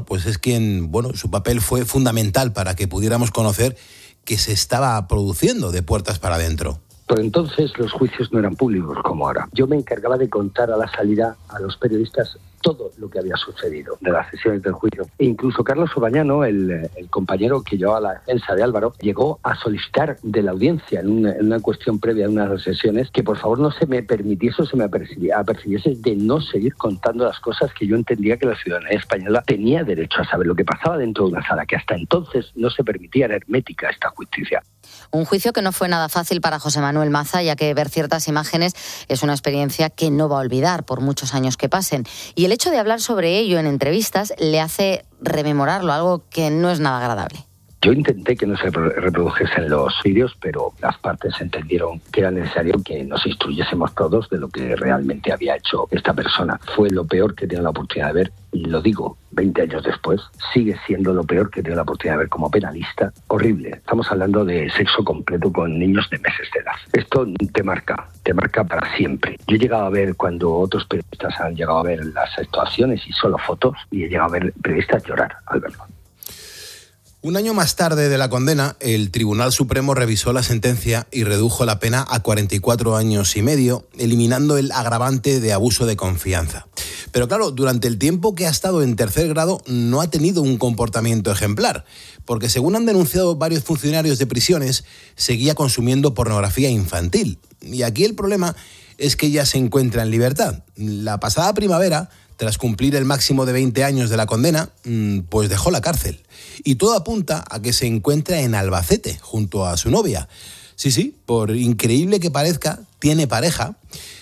quien, su papel fue fundamental para que pudiéramos conocer que se estaba produciendo de puertas para adentro. Por entonces los juicios no eran públicos como ahora. Yo me encargaba de contar a la salida a los periodistas todo lo que había sucedido de las sesiones del juicio. E incluso Carlos Obañano, el compañero que llevaba la defensa de Álvaro, llegó a solicitar de la audiencia en una cuestión previa de unas sesiones que por favor no se me permitiese o se me apercibiese de no seguir contando las cosas que yo entendía que la ciudadanía española tenía derecho a saber, lo que pasaba dentro de una sala que hasta entonces no se permitía, era hermética esta justicia. Un juicio que no fue nada fácil para José Manuel Maza, ya que ver ciertas imágenes es una experiencia que no va a olvidar por muchos años que pasen. Y el hecho de hablar sobre ello en entrevistas le hace rememorarlo, algo que no es nada agradable. Yo intenté que no se reprodujesen los vídeos, pero las partes entendieron que era necesario que nos instruyésemos todos de lo que realmente había hecho esta persona. Fue lo peor que he tenido la oportunidad de ver, y lo digo, 20 años después, sigue siendo lo peor que he tenido la oportunidad de ver como penalista. Horrible. Estamos hablando de sexo completo con niños de meses de edad. Esto te marca para siempre. Yo he llegado a ver, cuando otros periodistas han llegado a ver las actuaciones y solo fotos, y he llegado a ver periodistas llorar al verlo. Un año más tarde de la condena, el Tribunal Supremo revisó la sentencia y redujo la pena a 44 años y medio, eliminando el agravante de abuso de confianza. Pero claro, durante el tiempo que ha estado en tercer grado no ha tenido un comportamiento ejemplar, porque según han denunciado varios funcionarios de prisiones, seguía consumiendo pornografía infantil. Y aquí el problema es que ya se encuentra en libertad. La pasada primavera, tras cumplir el máximo de 20 años de la condena, pues dejó la cárcel. Y todo apunta a que se encuentra en Albacete, junto a su novia. Sí, por increíble que parezca, tiene pareja.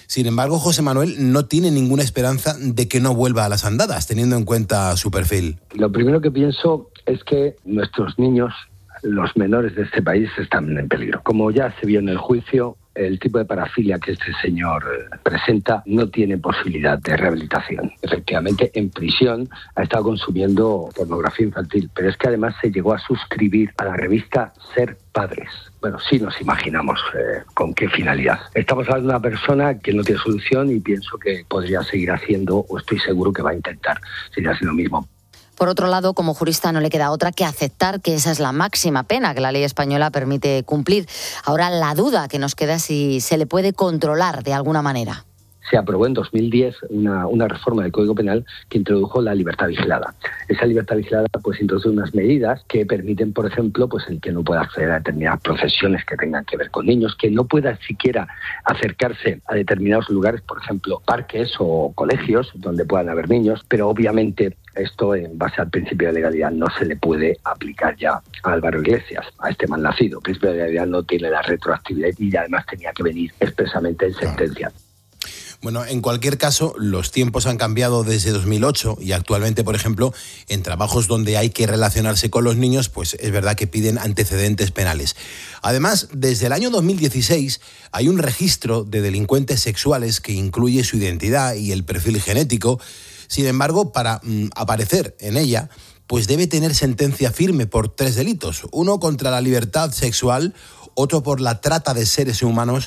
Sin embargo, José Manuel no tiene ninguna esperanza de que no vuelva a las andadas, teniendo en cuenta su perfil. Lo primero que pienso es que nuestros niños, los menores de este país, están en peligro. Como ya se vio en el juicio, el tipo de parafilia que este señor presenta no tiene posibilidad de rehabilitación. Efectivamente, en prisión ha estado consumiendo pornografía infantil, pero es que además se llegó a suscribir a la revista Ser Padres. Bueno, sí nos imaginamos con qué finalidad. Estamos hablando de una persona que no tiene solución y pienso que podría seguir haciendo, o estoy seguro que va a intentar seguir haciendo lo mismo. Por otro lado, como jurista no le queda otra que aceptar que esa es la máxima pena que la ley española permite cumplir. Ahora la duda que nos queda es si se le puede controlar de alguna manera. Se aprobó en 2010 una reforma del Código Penal que introdujo la libertad vigilada. Esa libertad vigilada pues introduce unas medidas que permiten, por ejemplo, pues el que no pueda acceder a determinadas profesiones que tengan que ver con niños, que no pueda siquiera acercarse a determinados lugares, por ejemplo, parques o colegios donde puedan haber niños, pero obviamente esto, en base al principio de legalidad, no se le puede aplicar ya a Álvaro Iglesias, a este mal nacido. El principio de legalidad no tiene la retroactividad y además tenía que venir expresamente en sentencia. Bueno, en cualquier caso, los tiempos han cambiado desde 2008 y actualmente, por ejemplo, en trabajos donde hay que relacionarse con los niños, pues es verdad que piden antecedentes penales. Además, desde el año 2016 hay un registro de delincuentes sexuales que incluye su identidad y el perfil genético. Sin embargo, para aparecer en ella, pues debe tener sentencia firme por 3 delitos. Uno contra la libertad sexual, otro por la trata de seres humanos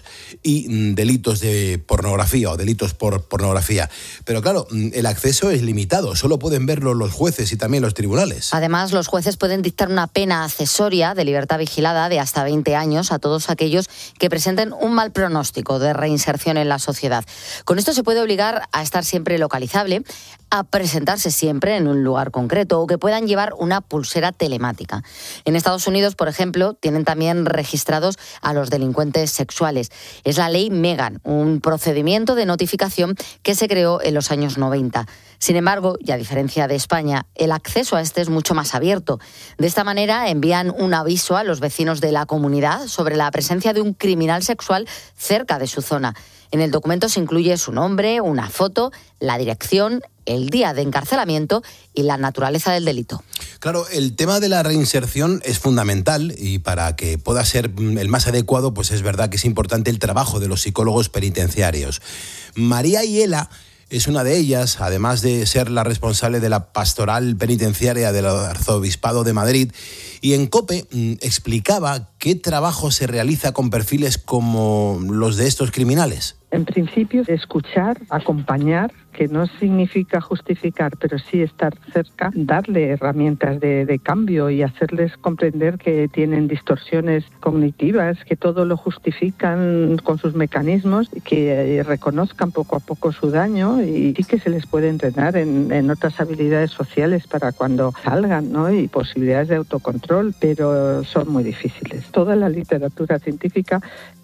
y delitos de pornografía o delitos por pornografía. Pero claro, el acceso es limitado, solo pueden verlo los jueces y también los tribunales. Además, los jueces pueden dictar una pena accesoria de libertad vigilada de hasta 20 años a todos aquellos que presenten un mal pronóstico de reinserción en la sociedad. Con esto se puede obligar a estar siempre localizable, a presentarse siempre en un lugar concreto o que puedan llevar una pulsera telemática. En Estados Unidos, por ejemplo, tienen también registrados a los delincuentes sexuales. Es la ley Megan, un procedimiento de notificación que se creó en los años 90. Sin embargo, y a diferencia de España, el acceso a este es mucho más abierto. De esta manera envían un aviso a los vecinos de la comunidad sobre la presencia de un criminal sexual cerca de su zona. En el documento se incluye su nombre, una foto, la dirección, el día de encarcelamiento y la naturaleza del delito. Claro, el tema de la reinserción es fundamental y para que pueda ser el más adecuado, pues es verdad que es importante el trabajo de los psicólogos penitenciarios. María Hiela es una de ellas, además de ser la responsable de la pastoral penitenciaria del Arzobispado de Madrid, y en COPE explicaba qué trabajo se realiza con perfiles como los de estos criminales. En principio, escuchar, acompañar, que no significa justificar, pero sí estar cerca, darle herramientas de cambio y hacerles comprender que tienen distorsiones cognitivas, que todo lo justifican con sus mecanismos, que reconozcan poco a poco su daño y sí que se les puede entrenar en otras habilidades sociales para cuando salgan, ¿no? Y posibilidades de autocontrol, pero son muy difíciles. Toda la literatura científica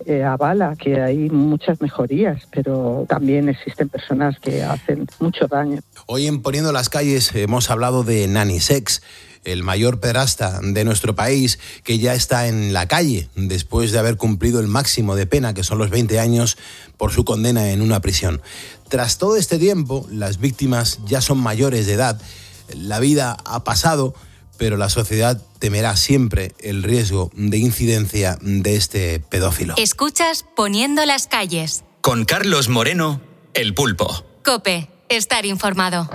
avala que hay muchas mejorías, pero también existen personas que hacen mucho daño. Hoy en Poniendo las Calles hemos hablado de Nani Sex, el mayor pederasta de nuestro país, que ya está en la calle después de haber cumplido el máximo de pena, que son los 20 años, por su condena en una prisión. Tras todo este tiempo, las víctimas ya son mayores de edad, la vida ha pasado, pero la sociedad temerá siempre el riesgo de incidencia de este pedófilo. Escuchas Poniendo las Calles. Con Carlos Moreno, El Pulpo. COPE, estar informado.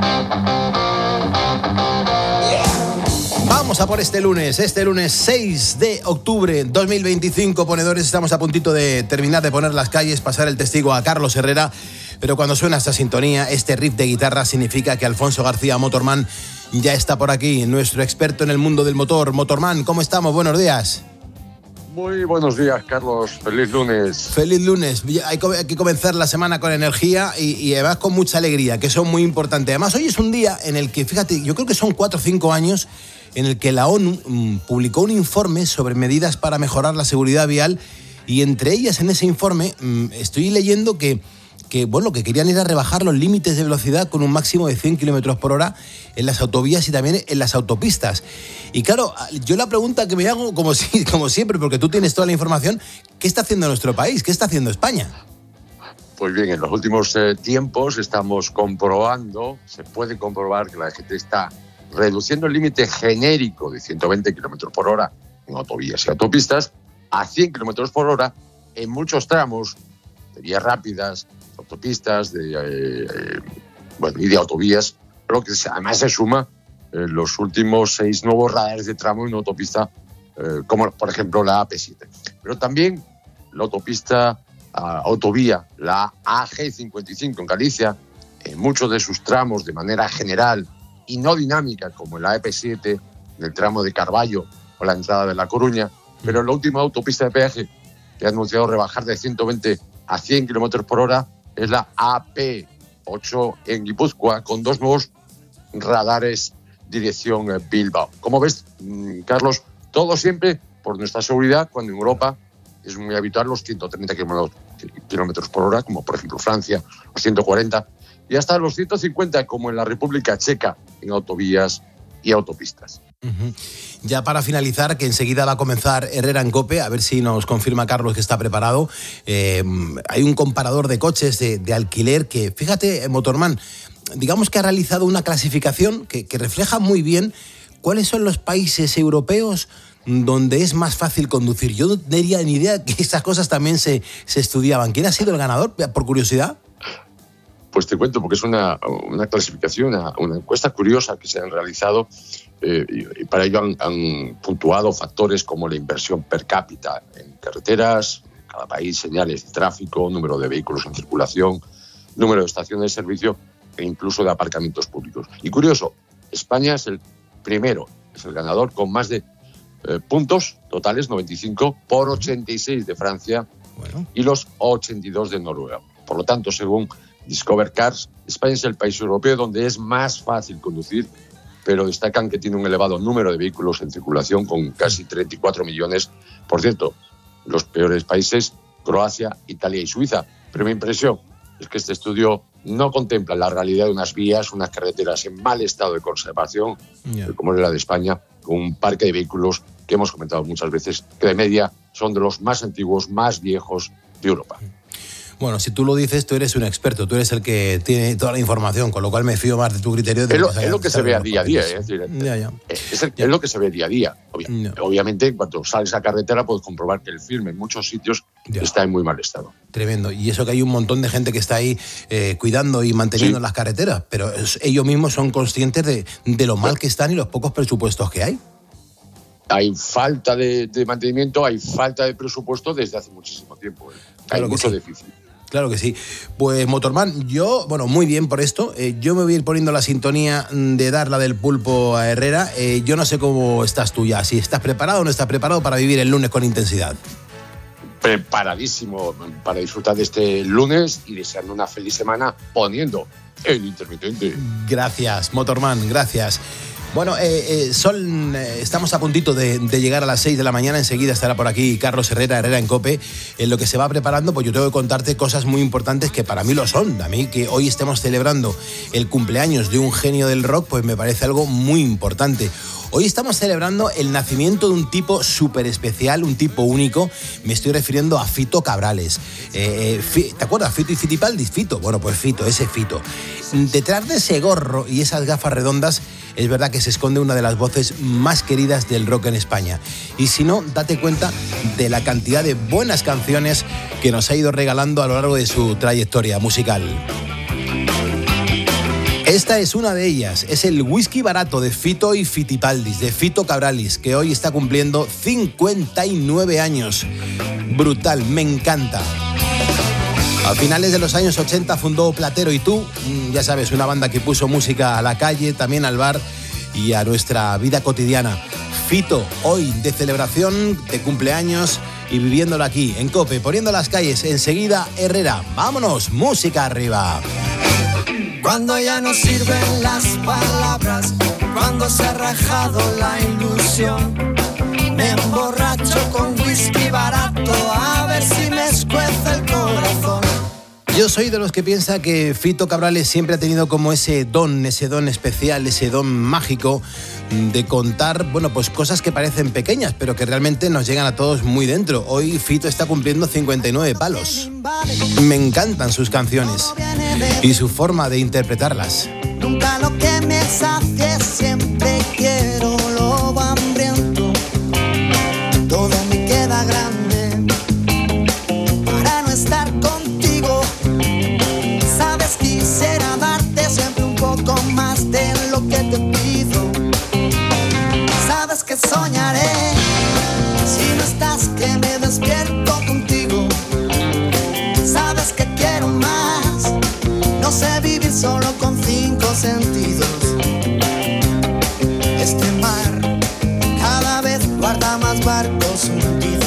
Vamos a por este lunes 6 de octubre 2025, ponedores. Estamos a puntito de terminar de poner las calles, pasar el testigo a Carlos Herrera, pero cuando suena esta sintonía, este riff de guitarra, significa que Alfonso García Motorman ya está por aquí, nuestro experto en el mundo del motor. Motorman, ¿cómo estamos? Buenos días. Muy buenos días, Carlos. Feliz lunes. Feliz lunes. Hay que comenzar la semana con energía y además con mucha alegría, que son muy importantes. Además, hoy es un día en el que, fíjate, yo creo que son 4 o 5 años en el que la ONU publicó un informe sobre medidas para mejorar la seguridad vial, y entre ellas en ese informe estoy leyendo que querían ir a rebajar los límites de velocidad con un máximo de 100 kilómetros por hora en las autovías y también en las autopistas. Y claro, yo la pregunta que me hago, como siempre, porque tú tienes toda la información, ¿qué está haciendo nuestro país? ¿Qué está haciendo España? Pues bien, en los últimos tiempos estamos comprobando, se puede comprobar que la DGT está reduciendo el límite genérico de 120 km por hora en autovías y autopistas a 100 km por hora en muchos tramos de vías rápidas, autopistas y de autovías, lo que además se suma los últimos 6 nuevos radares de tramo en autopista, como por ejemplo la AP7. Pero también la autovía, la AG55 en Galicia, en muchos de sus tramos de manera general y no dinámica, como en la AP7, en el tramo de Carballo o la entrada de La Coruña, pero la última autopista de peaje que ha anunciado rebajar de 120 a 100 km por hora es la AP8 en Guipúzcoa, con 2 nuevos radares dirección Bilbao. Como ves, Carlos, todo siempre por nuestra seguridad, cuando en Europa es muy habitual los 130 km por hora, como por ejemplo Francia, los 140, y hasta los 150, como en la República Checa, en autovías y autopistas. Ya para finalizar, que enseguida va a comenzar Herrera en COPE, a ver si nos confirma Carlos que está preparado. Hay un comparador de coches de alquiler que, fíjate, Motorman, digamos que ha realizado una clasificación que refleja muy bien cuáles son los países europeos donde es más fácil conducir. Yo no tenía ni idea que esas cosas también se estudiaban. ¿Quién ha sido el ganador, por curiosidad? Pues te cuento, porque es una clasificación, una encuesta curiosa que se han realizado, y para ello han puntuado factores como la inversión per cápita en carreteras, en cada país, señales de tráfico, número de vehículos en circulación, número de estaciones de servicio e incluso de aparcamientos públicos. Y curioso, España es el primero, es el ganador con más de puntos totales, 95 por 86 de Francia, y los 82 de Noruega. Por lo tanto, según Discover Cars, España es el país europeo donde es más fácil conducir, pero destacan que tiene un elevado número de vehículos en circulación, con casi 34 millones. Por cierto, los peores países, Croacia, Italia y Suiza. Pero mi impresión es que este estudio no contempla la realidad de unas vías, unas carreteras en mal estado de conservación, como es la de España, con un parque de vehículos que hemos comentado muchas veces, que de media son de los más antiguos, más viejos de Europa. Bueno, si tú lo dices, tú eres un experto, tú eres el que tiene toda la información, con lo cual me fío más de tu criterio. Es lo que se ve a día a día, es decir, es lo que se ve día a día. Obviamente, en cuanto sales a carretera, puedes comprobar que el firme en muchos sitios está en muy mal estado. Tremendo. Y eso que hay un montón de gente que está ahí cuidando y manteniendo las carreteras, pero ellos mismos son conscientes de lo mal que están y los pocos presupuestos que hay. Hay falta de mantenimiento, hay falta de presupuesto desde hace muchísimo tiempo. Hay mucho déficit. Claro que sí. Pues Motorman, muy bien por esto. Yo me voy a ir poniendo la sintonía de Darla del Pulpo a Herrera. Yo no sé cómo estás tú ya, si estás preparado o no estás preparado para vivir el lunes con intensidad. Preparadísimo para disfrutar de este lunes y deseando una feliz semana poniendo el intermitente. Gracias, Motorman, gracias. Bueno, Sol, estamos a puntito de llegar a las 6 de la mañana. Enseguida estará por aquí Carlos Herrera en COPE. En lo que se va preparando, pues yo tengo que contarte cosas muy importantes que para mí lo son. A mí que hoy estemos celebrando el cumpleaños de un genio del rock, pues me parece algo muy importante. Hoy estamos celebrando el nacimiento de un tipo súper especial, un tipo único. Me estoy refiriendo a Fito Cabrales. ¿Te acuerdas? Fito y Fitipaldis. Fito, bueno, pues Fito, ese Fito. Detrás de ese gorro y esas gafas redondas, es verdad que se esconde una de las voces más queridas del rock en España. Y si no, date cuenta de la cantidad de buenas canciones que nos ha ido regalando a lo largo de su trayectoria musical. Esta es una de ellas, es el Whisky Barato de Fito y Fitipaldis, de Fito Cabrales, que hoy está cumpliendo 59 años. Brutal, me encanta. A finales de los años 80 fundó Platero y Tú, ya sabes, una banda que puso música a la calle, también al bar y a nuestra vida cotidiana. Fito, hoy de celebración, de cumpleaños y viviéndolo aquí, en COPE, poniendo las calles. Enseguida, Herrera. Vámonos, música arriba. Cuando ya no sirven las palabras, cuando se ha rajado la ilusión, me emborracho con whisky barato a ver si me escuece el corazón. Yo soy de los que piensa que Fito Cabrales siempre ha tenido como ese don especial, ese don mágico de contar, bueno, pues cosas que parecen pequeñas, pero que realmente nos llegan a todos muy dentro. Hoy Fito está cumpliendo 59 palos. Me encantan sus canciones y su forma de interpretarlas. Nunca lo que me sacie, siempre quiero lobo hambriento. Todo me queda grande para no estar contigo. Sabes, quisiera darte siempre un poco más de lo que te pido. Sabes que soñaré si no estás, que me despierto contigo. Sabes que quiero más, no sé vivir solo con 5 sentidos. Este mar cada vez guarda más barcos hundidos.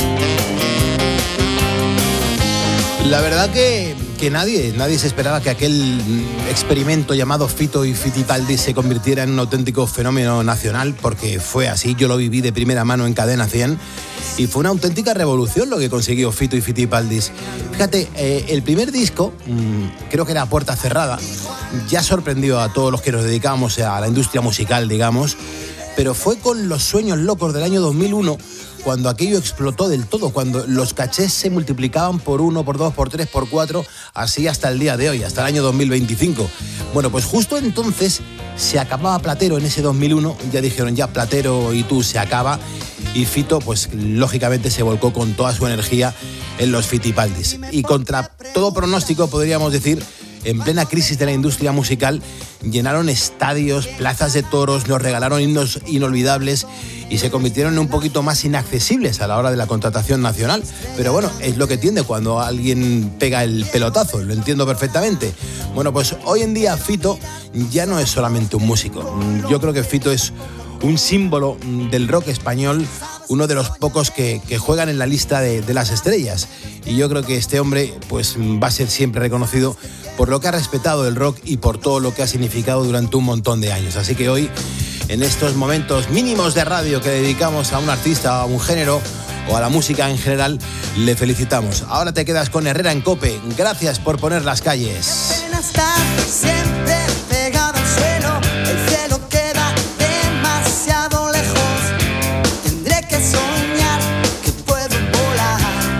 La verdad que nadie se esperaba que aquel experimento llamado Fito y Fitipaldi se convirtiera en un auténtico fenómeno nacional, porque fue así. Yo lo viví de primera mano en Cadena 100 y fue una auténtica revolución lo que consiguió Fito y Fitipaldi. Fíjate, el primer disco, creo que era Puerta Cerrada, ya sorprendió a todos los que nos dedicábamos a la industria musical, digamos, pero fue con Los Sueños Locos del año 2001 cuando aquello explotó del todo, cuando los cachés se multiplicaban por 1, por 2, por 3, por 4, así hasta el día de hoy, hasta el año 2025. Bueno, pues justo entonces se acababa Platero en ese 2001, ya dijeron, ya Platero y tú se acaba, y Fito, pues lógicamente se volcó con toda su energía en los Fitipaldis. Y contra todo pronóstico, podríamos decir, en plena crisis de la industria musical, llenaron estadios, plazas de toros, nos regalaron himnos inolvidables y se convirtieron un poquito más inaccesibles a la hora de la contratación nacional. Pero bueno, es lo que tiende cuando alguien pega el pelotazo, lo entiendo perfectamente. Bueno, pues hoy en día Fito ya no es solamente un músico. Yo creo que Fito es un símbolo del rock español, uno de los pocos que juegan en la lista de las estrellas. Y yo creo que este hombre pues va a ser siempre reconocido por lo que ha respetado el rock y por todo lo que ha significado durante un montón de años. Así que hoy, en estos momentos mínimos de radio que dedicamos a un artista, a un género o a la música en general, le felicitamos. Ahora te quedas con Herrera en COPE. Gracias por poner las calles. Siempre pegado al suelo, el cielo queda demasiado lejos. Tendré que soñar que puedo volar.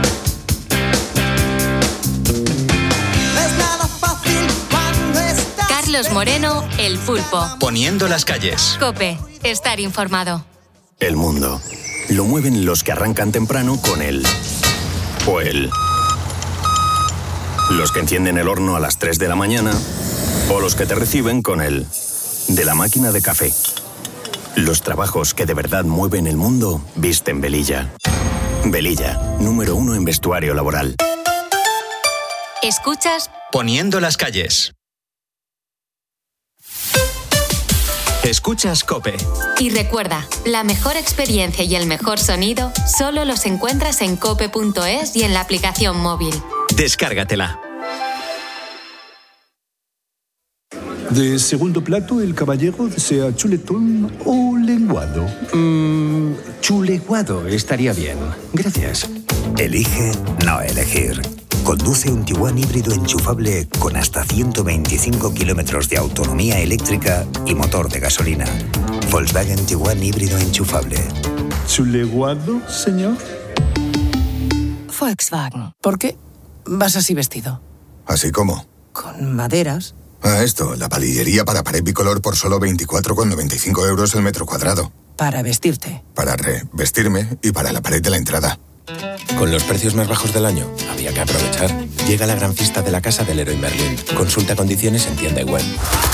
No es nada fácil cuando estás. Carlos Moreno, El Pulpo. Poniendo las calles. COPE, estar informado. El mundo lo mueven los que arrancan temprano con él o él. Los que encienden el horno a las 3 de la mañana o los que te reciben con el de la máquina de café. Los trabajos que de verdad mueven el mundo visten Velilla. Velilla, número 1 en vestuario laboral. Escuchas Poniendo las calles. Escuchas COPE. y recuerda, la mejor experiencia y el mejor sonido solo los encuentras en cope.es y en la aplicación móvil. Descárgatela. De segundo plato, el caballero desea chuletón o lenguado. Chuleguado estaría bien. Gracias. Elige no elegir. Conduce un Tiguan híbrido enchufable con hasta 125 kilómetros de autonomía eléctrica y motor de gasolina. Volkswagen Tiguan híbrido enchufable. ¿Chuleguado, señor? Volkswagen. ¿Por qué vas así vestido? ¿Así cómo? Con maderas. Esto, la palillería para pared bicolor por solo 24,95 euros el metro cuadrado. Para vestirte. Para revestirme y para la pared de la entrada. Con los precios más bajos del año, había que aprovechar. Llega la gran fiesta de la Casa del Leroy Merlin. Consulta condiciones en tienda y web.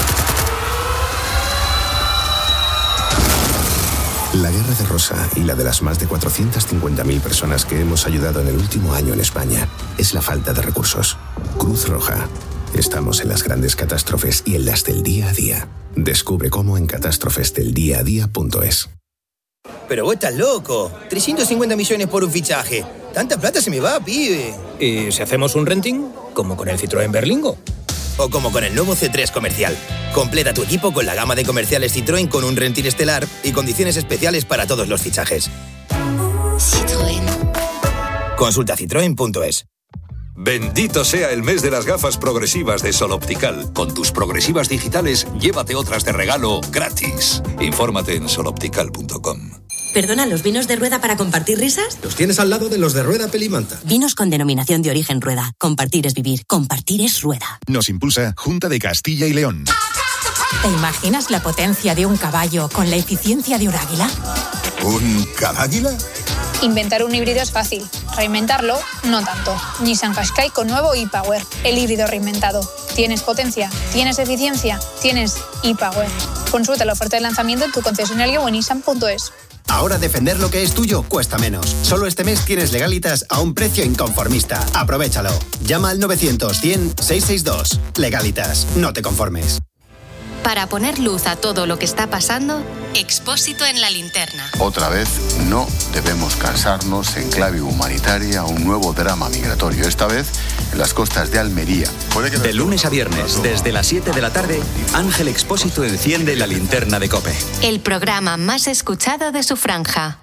La guerra de Rosa y la de las más de 450.000 personas que hemos ayudado en el último año en España es la falta de recursos. Cruz Roja. Estamos en las grandes catástrofes y en las del día a día. Descubre cómo en catástrofesdeldiaadía.es. Pero vos estás loco. 350 millones por un fichaje. Tanta plata se me va, pibe. ¿Y si hacemos un renting? Como con el Citroën Berlingo. O como con el nuevo C3 Comercial. Completa tu equipo con la gama de comerciales Citroën con un renting estelar y condiciones especiales para todos los fichajes. Citroën. Consulta citroen.es. Bendito sea el mes de las gafas progresivas de Sol Optical. Con tus progresivas digitales, llévate otras de regalo gratis. Infórmate en soloptical.com. ¿Perdona, los vinos de Rueda para compartir risas? Los tienes al lado de los de Rueda Pelimanta. Vinos con denominación de origen Rueda. Compartir es vivir. Compartir es Rueda. Nos impulsa Junta de Castilla y León. ¿Te imaginas la potencia de un caballo con la eficiencia de un águila? ¿Un cadáguila? Inventar un híbrido es fácil. Reinventarlo, no tanto. Nissan Qashqai con nuevo e-Power. El híbrido reinventado. ¿Tienes potencia? ¿Tienes eficiencia? ¿Tienes e-Power? Consulta la oferta de lanzamiento en tu concesionario o en nissan.es. Ahora defender lo que es tuyo cuesta menos. Solo este mes tienes Legalitas a un precio inconformista. Aprovéchalo. Llama al 900-100-662. Legalitas. No te conformes. Para poner luz a todo lo que está pasando, Expósito en la linterna. Otra vez, no debemos cansarnos en clave humanitaria un nuevo drama migratorio, esta vez en las costas de Almería. De lunes a viernes, desde las 7 de la tarde, Ángel Expósito enciende la linterna de COPE. El programa más escuchado de su franja.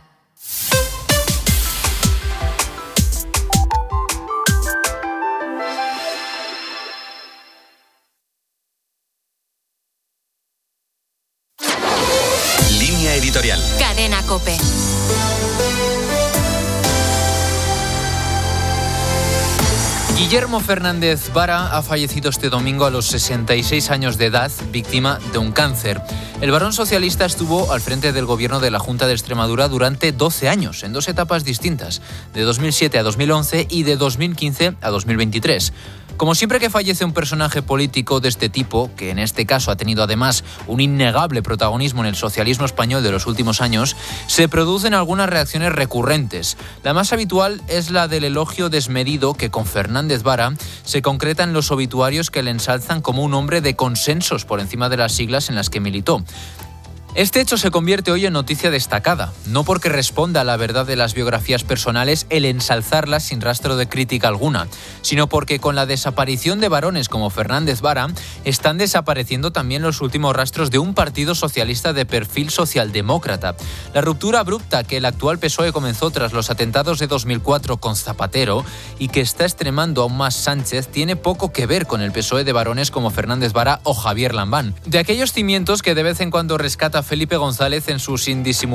Editorial. Cadena COPE. Guillermo Fernández Vara ha fallecido este domingo a los 66 años de edad, víctima de un cáncer. El varón socialista estuvo al frente del gobierno de la Junta de Extremadura durante 12 años, en dos etapas distintas, de 2007 a 2011 y de 2015 a 2023. Como siempre que fallece un personaje político de este tipo, que en este caso ha tenido además un innegable protagonismo en el socialismo español de los últimos años, se producen algunas reacciones recurrentes. La más habitual es la del elogio desmedido que con Fernández Vara se concreta en los obituarios que le ensalzan como un hombre de consensos por encima de las siglas en las que militó. Este hecho se convierte hoy en noticia destacada, no porque responda a la verdad de las biografías personales el ensalzarlas sin rastro de crítica alguna, sino porque con la desaparición de varones como Fernández Vara están desapareciendo también los últimos rastros de un partido socialista de perfil socialdemócrata. La ruptura abrupta que el actual PSOE comenzó tras los atentados de 2004 con Zapatero y que está extremando aún más Sánchez tiene poco que ver con el PSOE de varones como Fernández Vara o Javier Lambán. De aquellos cimientos que de vez en cuando rescata Felipe González en sus indisimulables